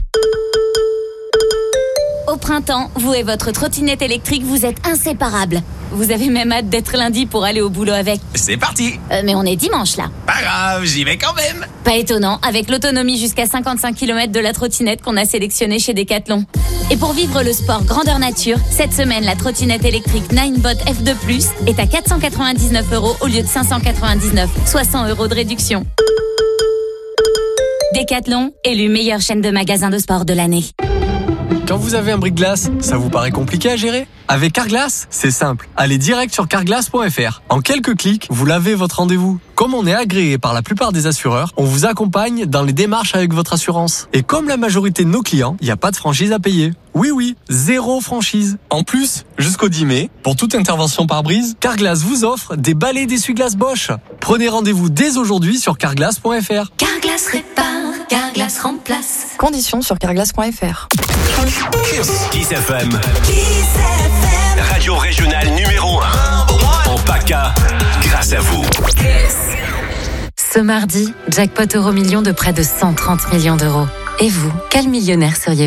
[SPEAKER 14] Au printemps, vous et votre trottinette électrique, vous êtes inséparables. Vous avez même hâte d'être lundi pour aller au boulot avec.
[SPEAKER 15] C'est parti.
[SPEAKER 14] Euh, mais on est dimanche là.
[SPEAKER 15] Pas grave, j'y vais quand même.
[SPEAKER 14] Pas étonnant, avec l'autonomie jusqu'à cinquante-cinq kilomètres de la trottinette qu'on a sélectionnée chez Decathlon. Et pour vivre le sport grandeur nature, cette semaine, la trottinette électrique Ninebot F deux plus est à quatre cent quatre-vingt-dix-neuf euros au lieu de cinq cent quatre-vingt-dix-neuf, soit cent euros de réduction. Decathlon, élu meilleure chaîne de magasins de sport de l'année.
[SPEAKER 27] Quand vous avez un bris-de-glace, ça vous paraît compliqué à gérer ? Avec Carglass, c'est simple. Allez direct sur carglass point f r. En quelques clics, vous lavez votre rendez-vous. Comme on est agréé par la plupart des assureurs, on vous accompagne dans les démarches avec votre assurance. Et comme la majorité de nos clients, il n'y a pas de franchise à payer. Oui, oui, zéro franchise. En plus, jusqu'au dix mai, pour toute intervention par brise, Carglass vous offre des balais d'essuie-glace Bosch. Prenez rendez-vous dès aujourd'hui sur carglass point f r.
[SPEAKER 14] Carglass répare, Carglass remplace.
[SPEAKER 16] Conditions sur carglass point f r.
[SPEAKER 18] Kiss F M. Radio régionale numéro un. En PACA, grâce à vous.
[SPEAKER 17] Ce mardi, jackpot euro million de près de cent trente millions d'euros. Et vous, quel millionnaire seriez-vous ?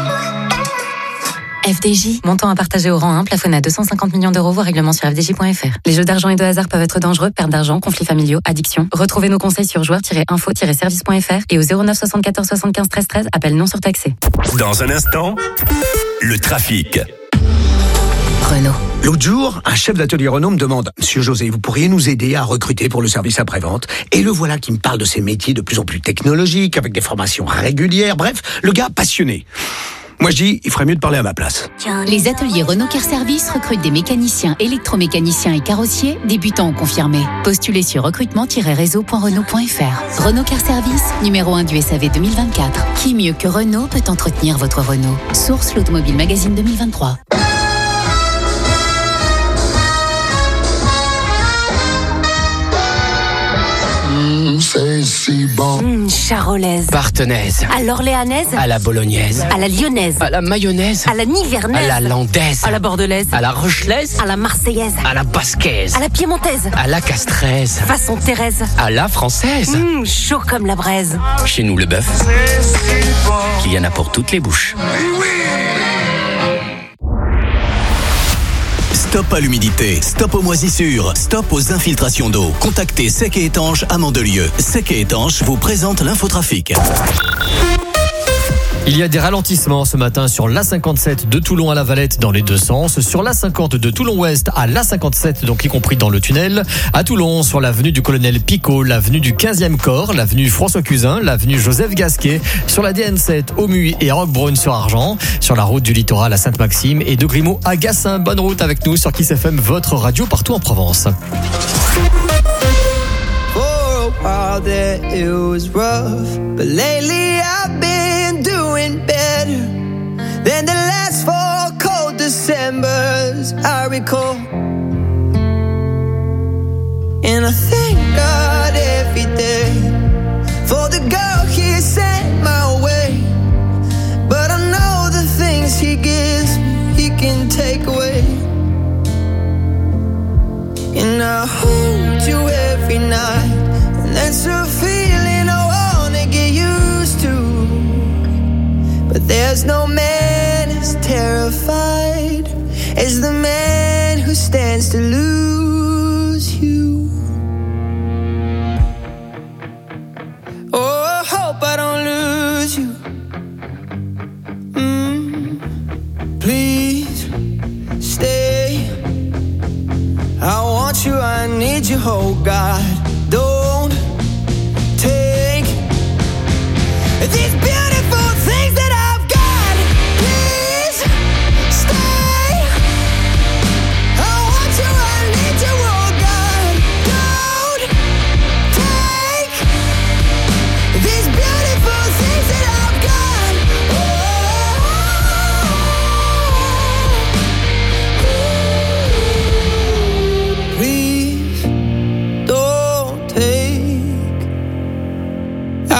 [SPEAKER 17] F D J, montant à partager au rang un, plafonné à deux cent cinquante millions d'euros, voire règlement sur f d j point f r. Les jeux d'argent et de hasard peuvent être dangereux, perte d'argent, conflits familiaux, addiction. Retrouvez nos conseils sur joueurs tiret info tiret service point f r et au zéro neuf soixante-quatorze soixante-quinze treize treize, appel non surtaxé.
[SPEAKER 18] Dans un instant, le trafic.
[SPEAKER 19] Renault. L'autre jour, un chef d'atelier Renault me demande « Monsieur José, vous pourriez nous aider à recruter pour le service après-vente ?» Et le voilà qui me parle de ces métiers de plus en plus technologiques, avec des formations régulières, bref, le gars passionné. Moi je dis, il ferait mieux de parler à ma place.
[SPEAKER 22] Les ateliers Renault Car Service recrutent des mécaniciens, électromécaniciens et carrossiers, débutants ou confirmés. Postulez sur recrutement tiret réseau point renault point f r. Renault Car Service, numéro un du S A V deux mille vingt-quatre. Qui mieux que Renault peut entretenir votre Renault ? Source l'Automobile Magazine deux mille vingt-trois.
[SPEAKER 28] C'est si bon.
[SPEAKER 25] Mmh, charolaise.
[SPEAKER 28] Partenaise.
[SPEAKER 25] À l'orléanaise.
[SPEAKER 28] À la bolognaise.
[SPEAKER 25] À la lyonnaise.
[SPEAKER 28] À la mayonnaise.
[SPEAKER 25] À la nivernaise.
[SPEAKER 28] À la landaise.
[SPEAKER 25] À la bordelaise.
[SPEAKER 28] À la rochelaise.
[SPEAKER 25] À la marseillaise.
[SPEAKER 28] À la basquaise.
[SPEAKER 25] À la piémontaise.
[SPEAKER 28] À la castraise.
[SPEAKER 25] Façon Thérèse.
[SPEAKER 28] À la française.
[SPEAKER 25] Mmh, chaud comme la braise.
[SPEAKER 28] Chez nous, le bœuf, il y en a pour toutes les bouches.
[SPEAKER 6] Stop à l'humidité, stop aux moisissures, stop aux infiltrations d'eau. Contactez Sec et Étanche à Mandelieu. Sec et Étanche vous présente l'infotrafic.
[SPEAKER 27] Il y a des ralentissements ce matin sur l'A cinquante-sept de Toulon à La Valette dans les deux sens, sur l'A cinquante de Toulon-Ouest à l'A cinquante-sept, donc y compris dans le tunnel, à Toulon sur l'avenue du Colonel Picot, l'avenue du quinzième corps, l'avenue François Cusin, l'avenue Joseph Gasquet, sur la D N sept au Muy et à Roquebrune sur Argent, sur la route du littoral à Sainte-Maxime et de Grimaud à Gassin. Bonne route avec nous sur Kiss F M, votre radio partout en Provence.
[SPEAKER 29] All that it was rough, but lately I've been doing better than the last four cold Decembers I recall. And I thank God every day for the girl He sent my way. But I know the things He gives me, He can take away. And I hold you every night. That's a feeling I wanna get used to. But there's no man as terrified as the man who stands to lose you. Oh, I hope I don't lose you. Mm, please stay. I want you, I need you, oh God. Don't take these beautiful things that I've got. Please stay. I want you, I need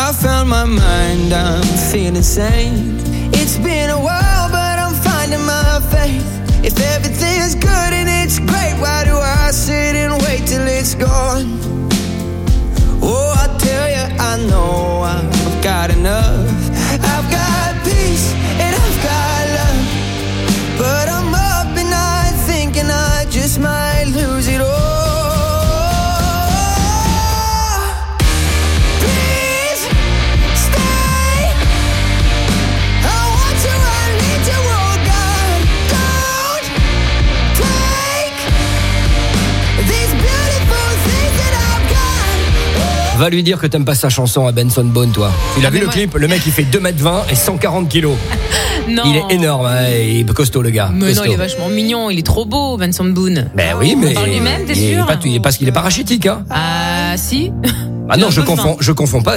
[SPEAKER 29] I found my mind, I'm feeling sane. It's been a while, but I'm finding my faith. If everything's good and it's great, why do I sit and wait till it's gone? Oh, I tell you, I know I've got enough. I've got peace and I've got love, but I'm up and I thinking I just might lose it all. Please stay. I want you, I need you, oh God. Don't take these beautiful things that I've got.
[SPEAKER 1] Va lui dire que t'aimes pas sa chanson à Benson Boone, toi. Tu l'as
[SPEAKER 3] Ah,
[SPEAKER 1] vu
[SPEAKER 3] mais
[SPEAKER 1] le
[SPEAKER 3] moi-
[SPEAKER 1] clip? Le mec, il fait deux mètres vingt et cent quarante kilos.
[SPEAKER 3] Non.
[SPEAKER 1] Il est énorme, hein, il est costaud, le gars.
[SPEAKER 3] Mais
[SPEAKER 1] costaud.
[SPEAKER 3] non, il est vachement mignon, il est trop beau, Vincent Boone.
[SPEAKER 1] Ben oui, mais.
[SPEAKER 3] On parle du même, t'es
[SPEAKER 1] il est
[SPEAKER 3] sûr?
[SPEAKER 1] pas tout- il est parce qu'il est parachutique, hein.
[SPEAKER 3] Ah, si.
[SPEAKER 1] Ah
[SPEAKER 3] Il est
[SPEAKER 1] non,
[SPEAKER 3] un
[SPEAKER 1] je
[SPEAKER 3] peu
[SPEAKER 1] confonds,
[SPEAKER 3] fin.
[SPEAKER 1] je confonds pas.